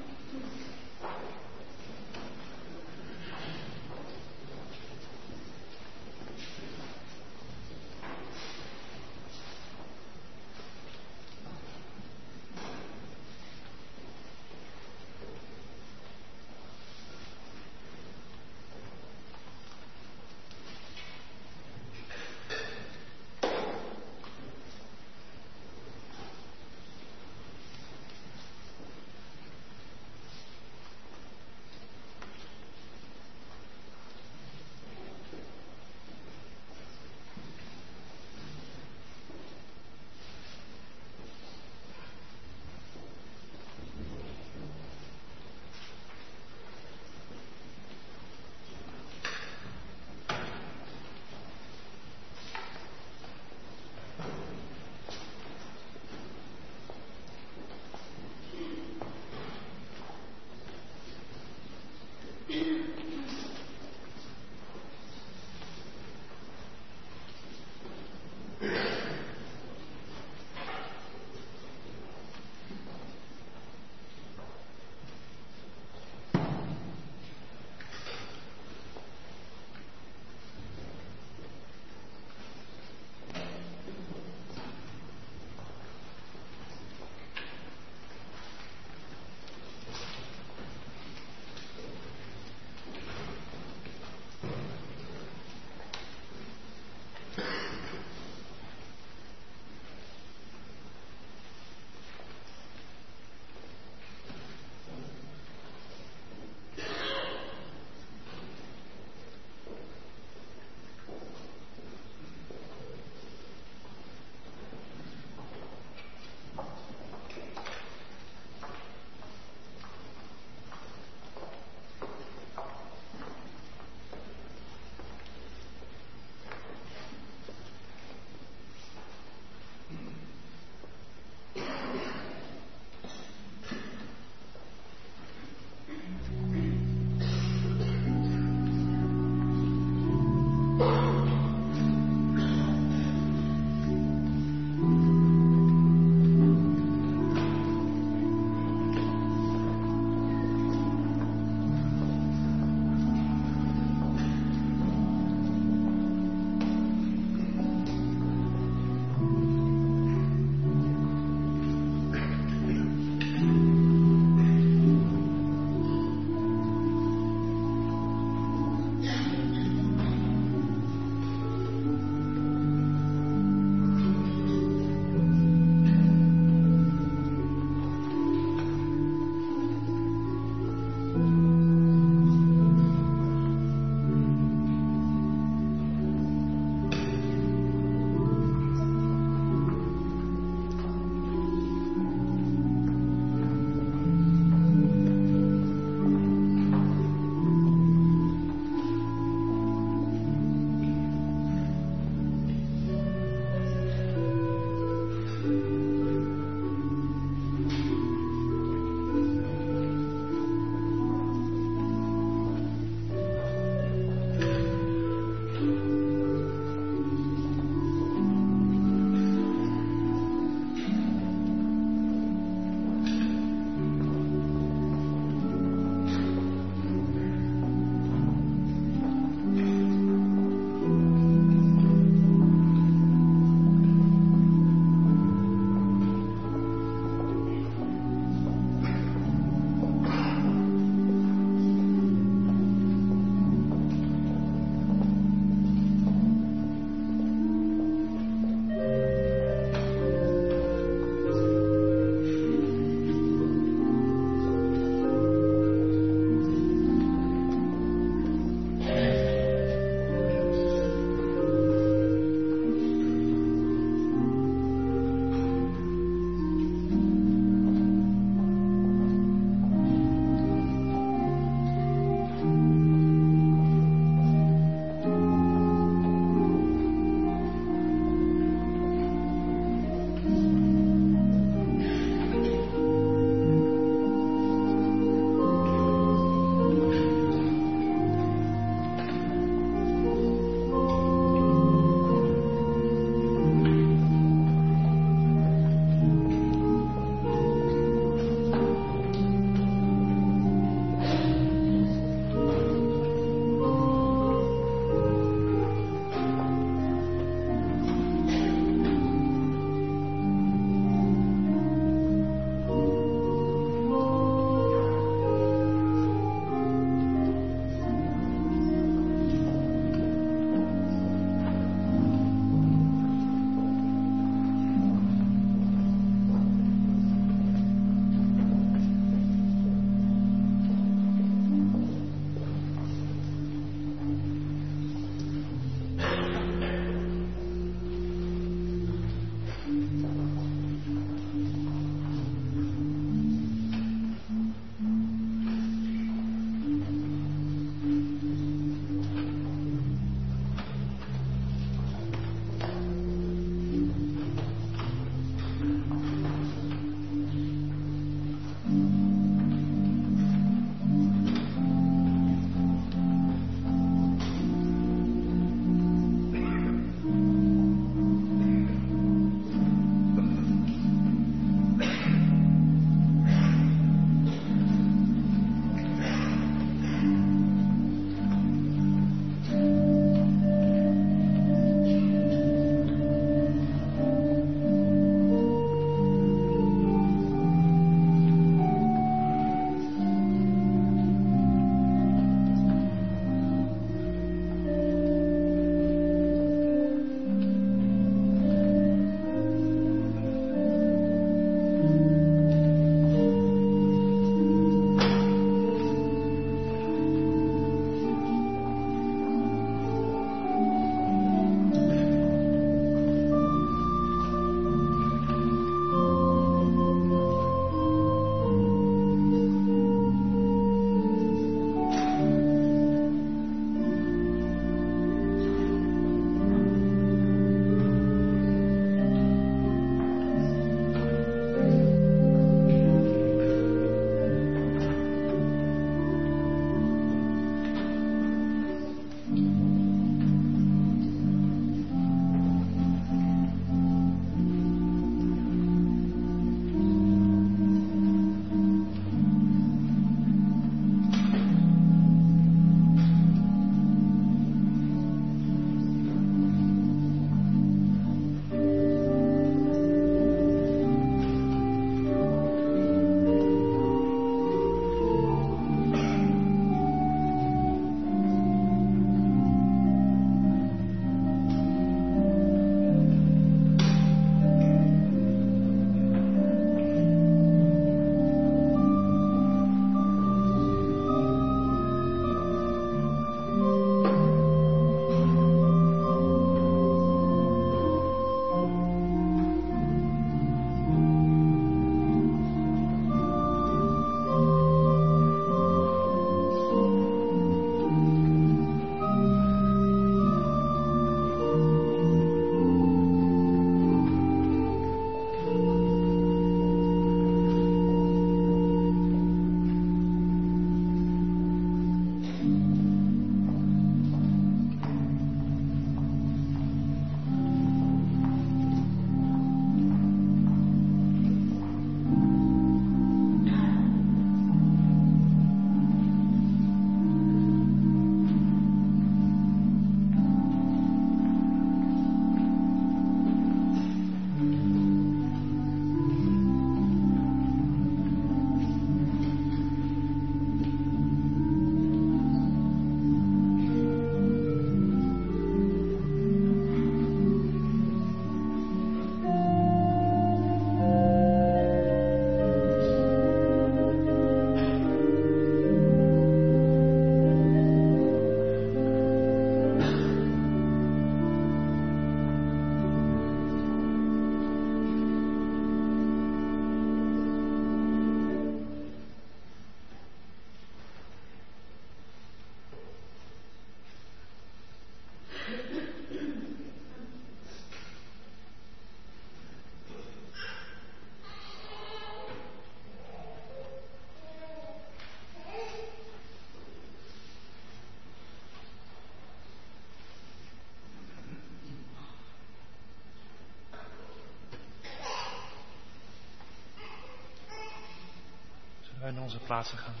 wij naar onze plaatsen gaan.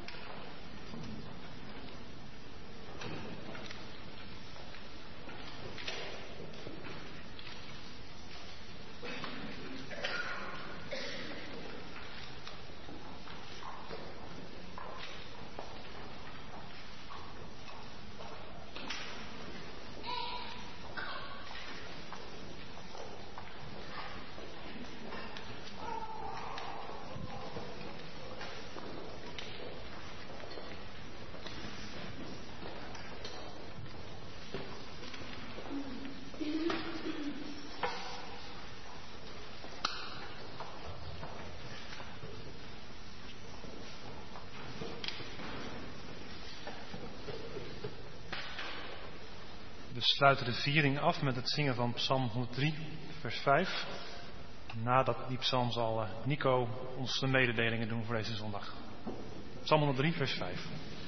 We sluiten de viering af met het zingen van Psalm 103, vers 5. Nadat die psalm zal Nico ons de mededelingen doen voor deze zondag. Psalm 103, vers 5.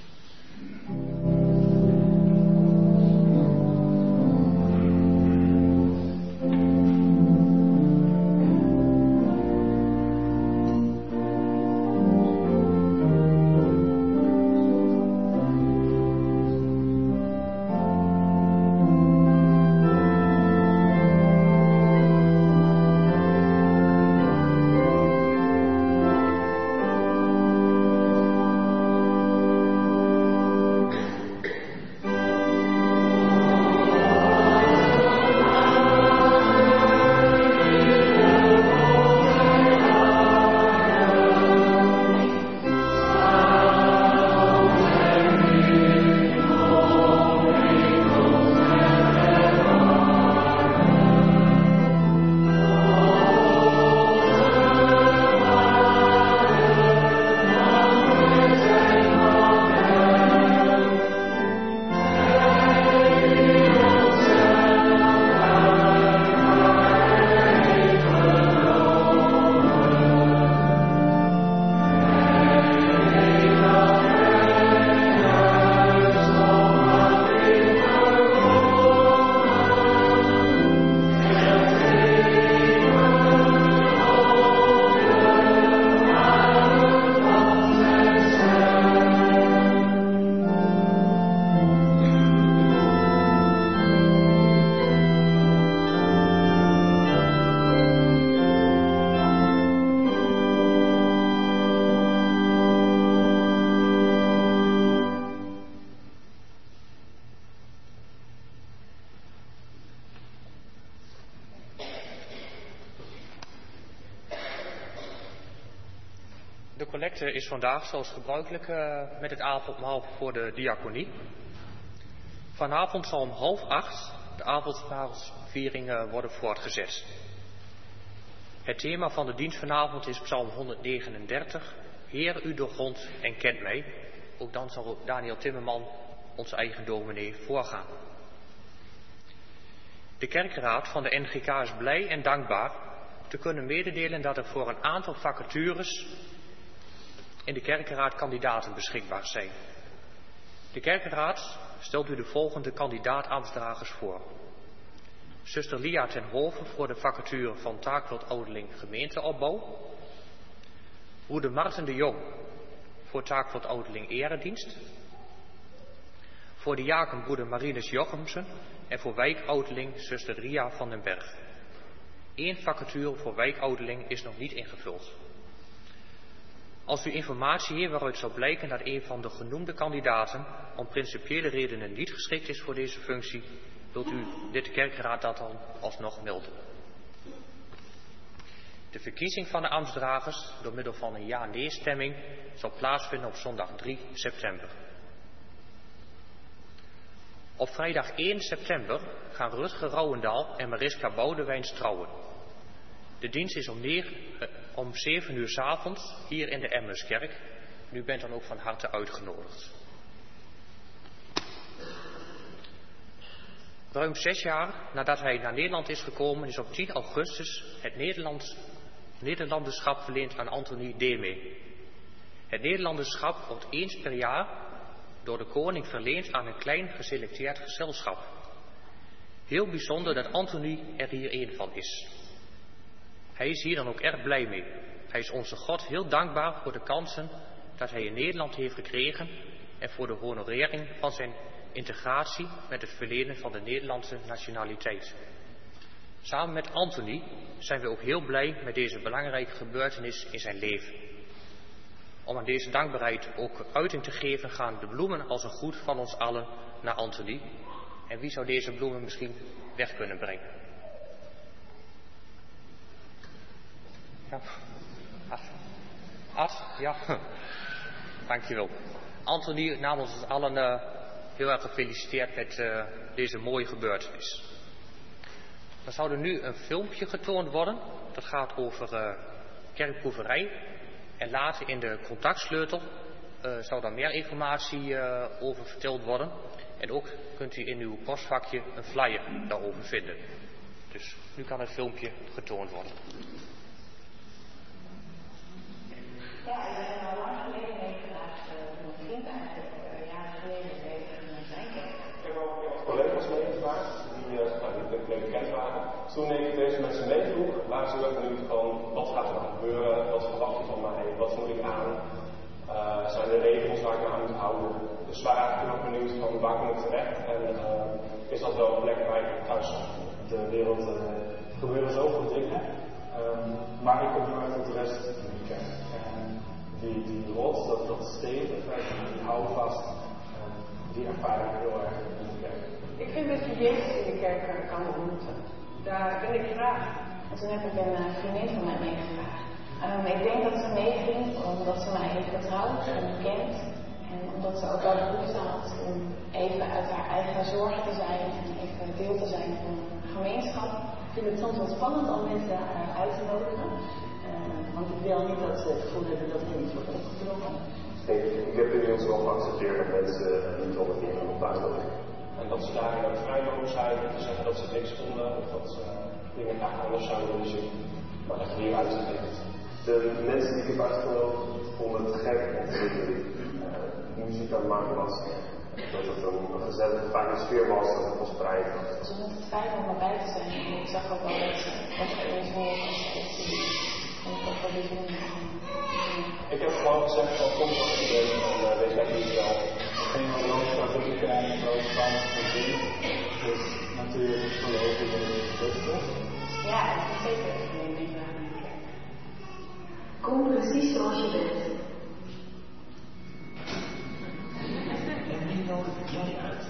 De collecte is vandaag zoals gebruikelijk met het avondmaal voor de diaconie. Vanavond zal om 7:30 de avondmaalsviering worden voortgezet. Het thema van de dienst vanavond is Psalm 139. Heer, u doorgrondt en kent mij. Ook dan zal Daniel Timmerman, onze eigen dominee, voorgaan. De kerkraad van de NGK is blij en dankbaar te kunnen mededelen dat er voor een aantal vacatures in de kerkenraad kandidaten beschikbaar zijn. De kerkenraad stelt u de volgende kandidaat-ambtsdragers voor. Zuster Lia ten Hove voor de vacature van taakveld Oudeling gemeenteopbouw. Broeder Marten de Jong voor taakveld Oudeling eredienst. Voor de diaken broeder Marinus Jochemsen en voor wijk Oudeling zuster Ria van den Berg. 1 vacature voor wijk Oudeling is nog niet ingevuld. Als u informatie heeft waaruit zou blijken dat een van de genoemde kandidaten om principiële redenen niet geschikt is voor deze functie, wilt u dit kerkraad dat dan alsnog melden. De verkiezing van de ambtsdragers door middel van een ja-nee-stemming zal plaatsvinden op zondag 3 september. Op vrijdag 1 september gaan Rutger Rouwendaal en Mariska Boudewijns trouwen. De dienst is om 7 uur 's avonds hier in de Emmerskerk. U bent dan ook van harte uitgenodigd. Ruim 6 jaar nadat hij naar Nederland is gekomen, is op 10 augustus het Nederlanderschap verleend aan Anthony Deme. Het Nederlanderschap wordt eens per jaar door de koning verleend aan een klein geselecteerd gezelschap. Heel bijzonder dat Anthony er hier één van is. Hij is hier dan ook erg blij mee. Hij is onze God heel dankbaar voor de kansen dat hij in Nederland heeft gekregen en voor de honorering van zijn integratie met het verlenen van de Nederlandse nationaliteit. Samen met Anthony zijn we ook heel blij met deze belangrijke gebeurtenis in zijn leven. Om aan deze dankbaarheid ook uiting te geven gaan de bloemen als een groet van ons allen naar Anthony. En wie zou deze bloemen misschien weg kunnen brengen? Ja. Ad? Ja. Dankjewel. Anthony, namens ons allen heel erg gefeliciteerd met deze mooie gebeurtenis. Dan zou er nu een filmpje getoond worden. Dat gaat over kerkproeverij. En later in de contactsleutel zou daar meer informatie over verteld worden. En ook kunt u in uw postvakje een flyer daarover vinden. Dus nu kan het filmpje getoond worden. Ja, ik ben al lang geleden meegemaakt toen mijn vriend eigenlijk jaren geleden bezig met zijn kerk. Ik heb ook wat collega's meegemaakt die bekend waren. Toen ik deze mensen meevroeg, waren ze ook benieuwd van wat gaat er dan gebeuren, wat verwacht je van mij, wat moet ik aan, zijn er regels waar ik me aan moet houden. Dus ze waren eigenlijk ook benieuwd van waar kom ik terecht en is dat wel een plek waar ik thuis kan. De wereld gebeuren zoveel dingen, maar ik kom heel erg tot de rest in de kerk. Die rots, dat stevig, die houvast, die ervaar ik heel erg in de kerk. Ik vind dat je Jezus in de kerk kan ontmoeten. Daar ben ik graag. En toen heb ik een vriendin van mij meegevraagd. Ik denk dat ze meeging omdat ze mij heeft vertrouwd en kent. En omdat ze ook wel de behoefte had om even uit haar eigen zorgen te zijn en even deel te zijn van een gemeenschap. Ik vind het soms wel spannend om mensen uit te nodigen. Want ik wil niet dat ze het gevoel hebben dat er iets wordt opgedrongen. Ik heb inmiddels wel geaccepteerd dat mensen niet onder dingen op uitnodigen. En dat ze daarin ook vrij mogen zijn om te zeggen dat ze niks vonden of dat ze dingen graag anders zouden willen zien. Maar dat je hier uitgeeft. De mensen die ik heb uitgenodigd vonden het gek om te muziek aan het maken was. Dat het een gezellige, fijne sfeer was en het was vrij. Ze vond het fijn om erbij te zijn. En ik zag ook wel dat ze eens meer van steeds zien. En ik ook wel bijzonder. Ik heb gewoon gezegd van kom wat je bent en wees lekker jezelf. Geen geloof dat ik krijg ook van het ding. Dus natuurlijk geloof ik in het beste. Ja, dat is zeker een ding waar ik kijk. Kom precies zoals je bent. En wie nodig jij uit?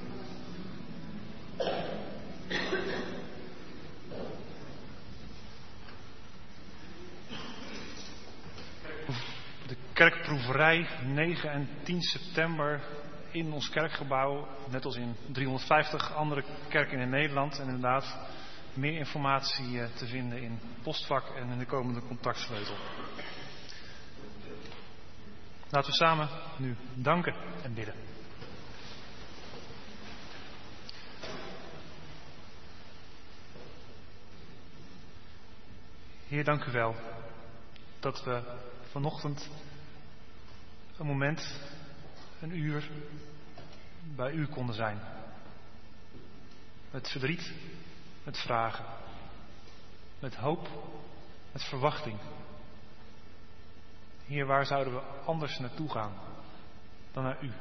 De kerkproeverij 9 en 10 september in ons kerkgebouw, net als in 350 andere kerken in Nederland. En inderdaad meer informatie te vinden in postvak en in de komende contactsleutel. Laten we samen nu danken en bidden. Heer, dank u wel dat we vanochtend een moment, een uur bij u konden zijn. Met verdriet, met vragen, met hoop, met verwachting. Heer, waar zouden we anders naartoe gaan dan naar u?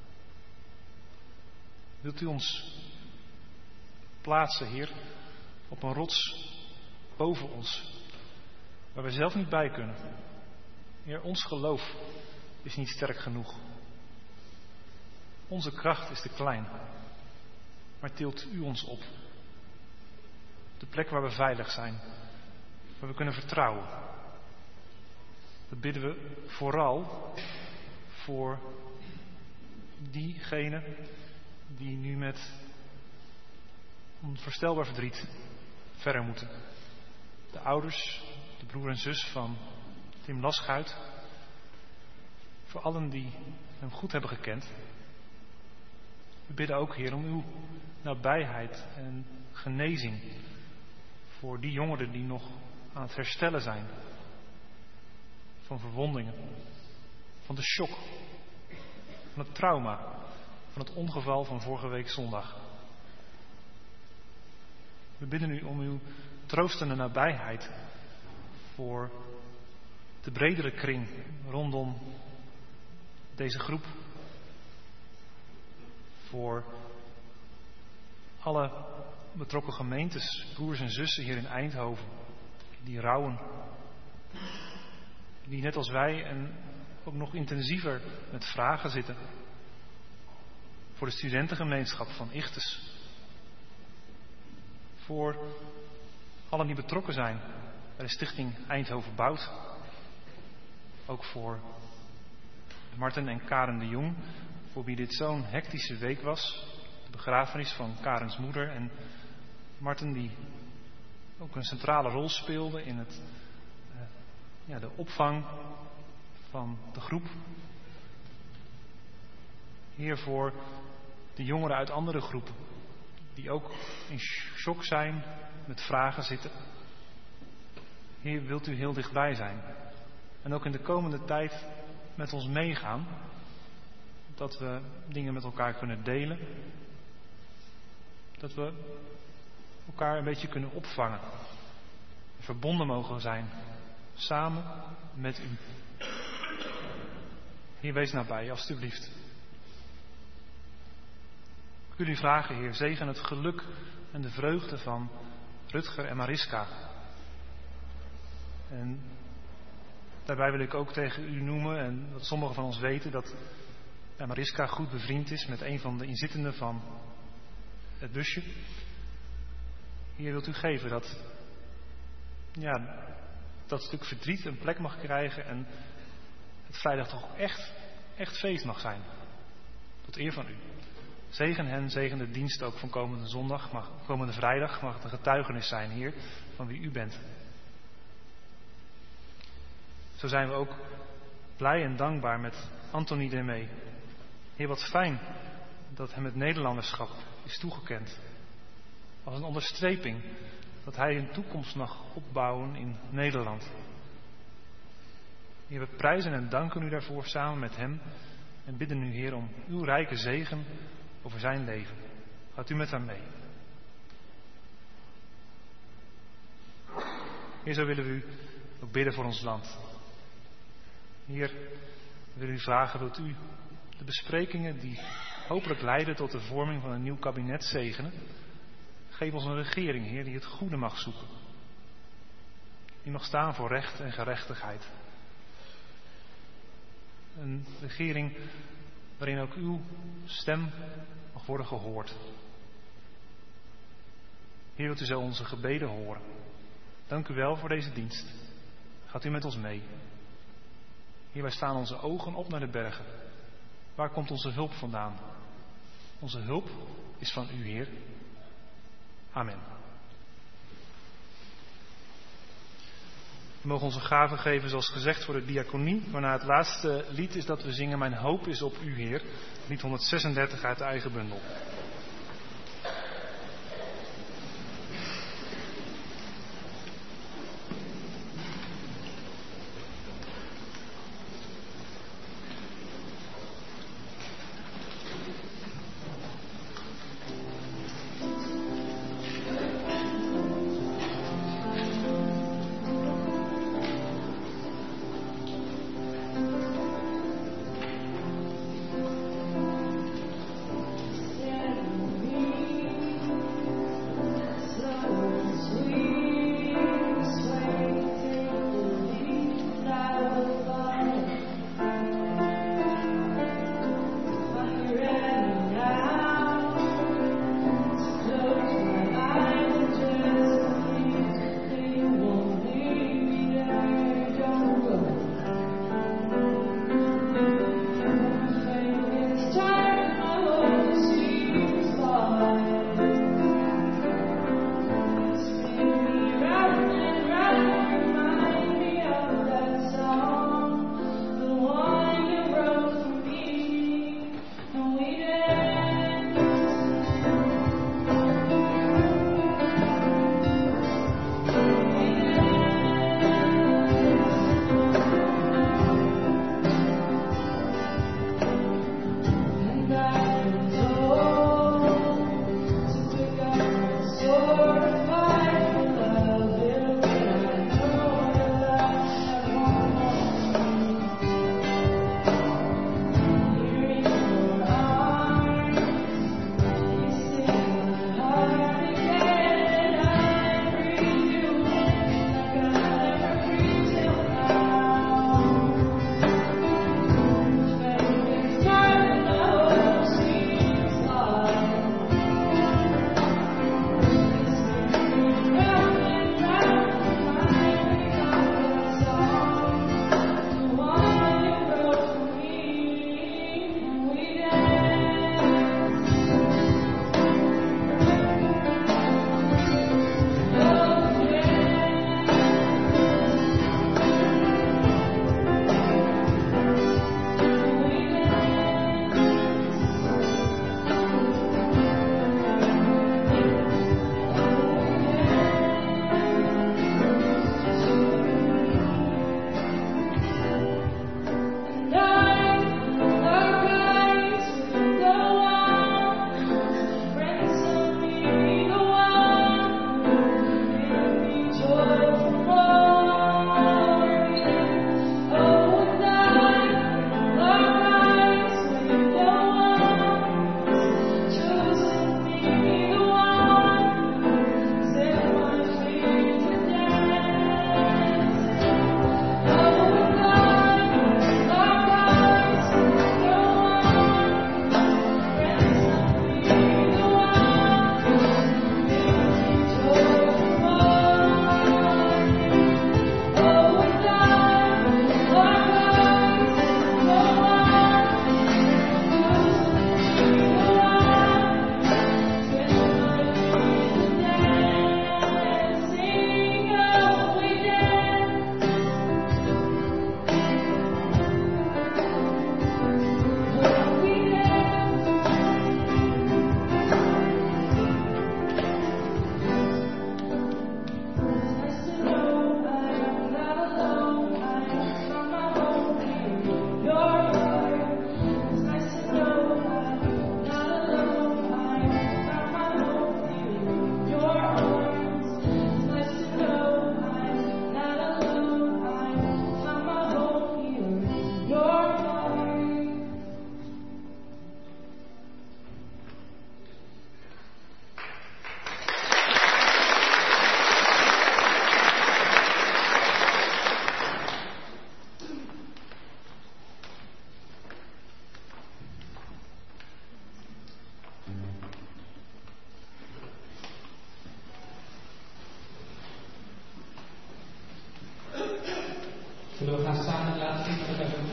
Wilt u ons plaatsen, Heer, op een rots boven ons, waar we zelf niet bij kunnen. Heer, ons geloof is niet sterk genoeg. Onze kracht is te klein. Maar tilt u ons op. De plek waar we veilig zijn. Waar we kunnen vertrouwen. Dat bidden we vooral voor diegenen die nu met onvoorstelbaar verdriet verder moeten. De ouders, de broer en zus van Tim Laschuit. Voor allen die hem goed hebben gekend. We bidden ook, Heer, om uw nabijheid en genezing voor die jongeren die nog aan het herstellen zijn van verwondingen, van de shock, van het trauma, van het ongeval van vorige week zondag. We bidden u om uw troostende nabijheid voor de bredere kring rondom deze groep. Voor alle betrokken gemeentes, broers en zussen hier in Eindhoven, die rouwen. Die net als wij en ook nog intensiever met vragen zitten. Voor de studentengemeenschap van Ichtes. Voor allen die betrokken zijn bij de stichting Eindhoven Bouwt. Ook voor Marten en Karen de Jong, voor wie dit zo'n hectische week was. De begrafenis van Karens moeder en Marten die ook een centrale rol speelde in de opvang van de groep. Heer, voor de jongeren uit andere groepen die ook in shock zijn, met vragen zitten. Heer, wilt u heel dichtbij zijn en ook in de komende tijd met ons meegaan, dat we dingen met elkaar kunnen delen, dat we elkaar een beetje kunnen opvangen, verbonden mogen zijn, samen met u. Heer, wees nabij, alstublieft. Ik wil u vragen, Heer, zegen het geluk en de vreugde van Rutger en Mariska. En daarbij wil ik ook tegen u noemen, en wat sommigen van ons weten, dat Mariska goed bevriend is met een van de inzittenden van het busje. Heer, wilt u geven dat dat stuk verdriet een plek mag krijgen en het vrijdag toch echt feest mag zijn. Tot eer van u. Zegen hen, zegen de dienst ook van komende vrijdag mag het een getuigenis zijn, Heer, van wie u bent. Zo zijn we ook blij en dankbaar met Anthony Demee. Heer, wat fijn dat hem het Nederlanderschap is toegekend. Als een onderstreping dat hij een toekomst mag opbouwen in Nederland. Heer, we prijzen en danken u daarvoor samen met hem en bidden u, Heer, om uw rijke zegen over zijn leven. Gaat u met hem mee. Heer, zo willen we u ook bidden voor ons land. Heer, we willen u vragen, wilt u de besprekingen die hopelijk leiden tot de vorming van een nieuw kabinet zegenen? Geef ons een regering, Heer, die het goede mag zoeken. Die mag staan voor recht en gerechtigheid. Een regering waarin ook uw stem mag worden gehoord. Heer, wilt u zo onze gebeden horen. Dank u wel voor deze dienst. Gaat u met ons mee. Heer, wij staan onze ogen op naar de bergen. Waar komt onze hulp vandaan? Onze hulp is van u, Heer. Amen. We mogen onze gaven geven zoals gezegd voor de diaconie, waarna het laatste lied is dat we zingen Mijn hoop is op u, Heer. Lied 136 uit de eigen bundel. Yeah. Zullen we gaan samen het laatste lied met elkaar doen?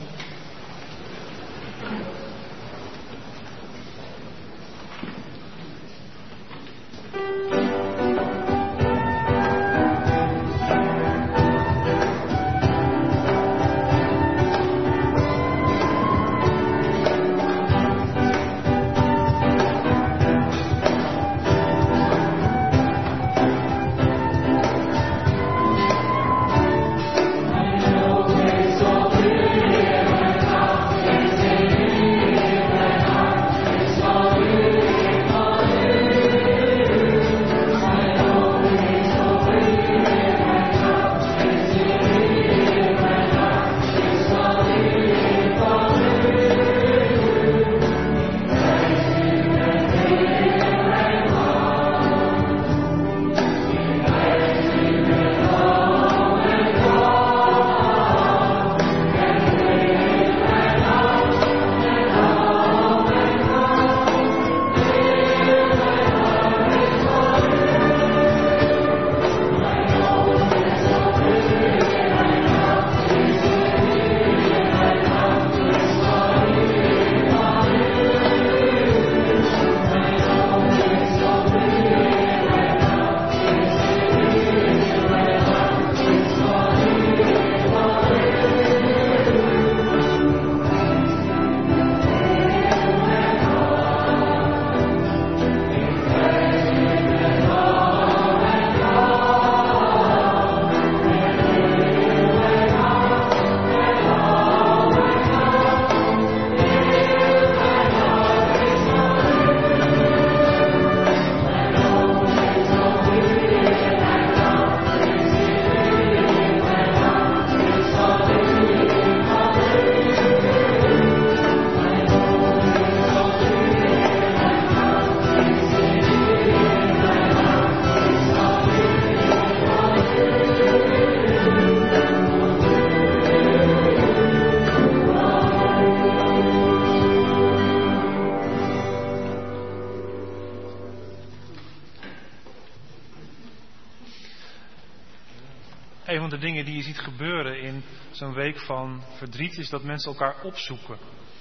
Een van de dingen die je ziet gebeuren in zo'n week van verdriet is dat mensen elkaar opzoeken.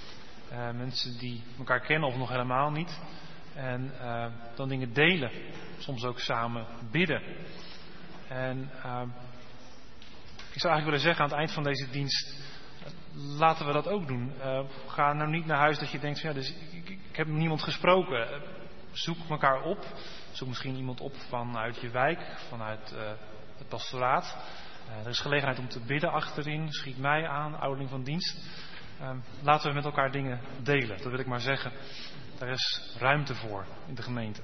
Mensen die elkaar kennen of nog helemaal niet. En dan dingen delen. Soms ook samen bidden. En ik zou eigenlijk willen zeggen aan het eind van deze dienst, laten we dat ook doen. Ga nou niet naar huis dat je denkt, ja, dus ik heb niemand gesproken. Zoek elkaar op. Zoek misschien iemand op vanuit je wijk, vanuit het pastoraat. Er is gelegenheid om te bidden achterin. Schiet mij aan, ouderling van dienst. Laten we met elkaar dingen delen. Dat wil ik maar zeggen. Daar is ruimte voor in de gemeente.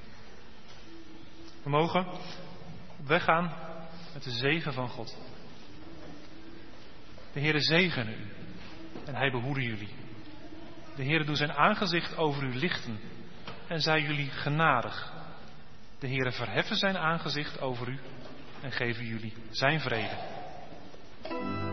We mogen op weg gaan met de zegen van God. De Heere zegene u en hij behoede jullie. De Heere doet zijn aangezicht over u lichten en zij jullie genadig. De Heere verheffen zijn aangezicht over u en geven jullie zijn vrede.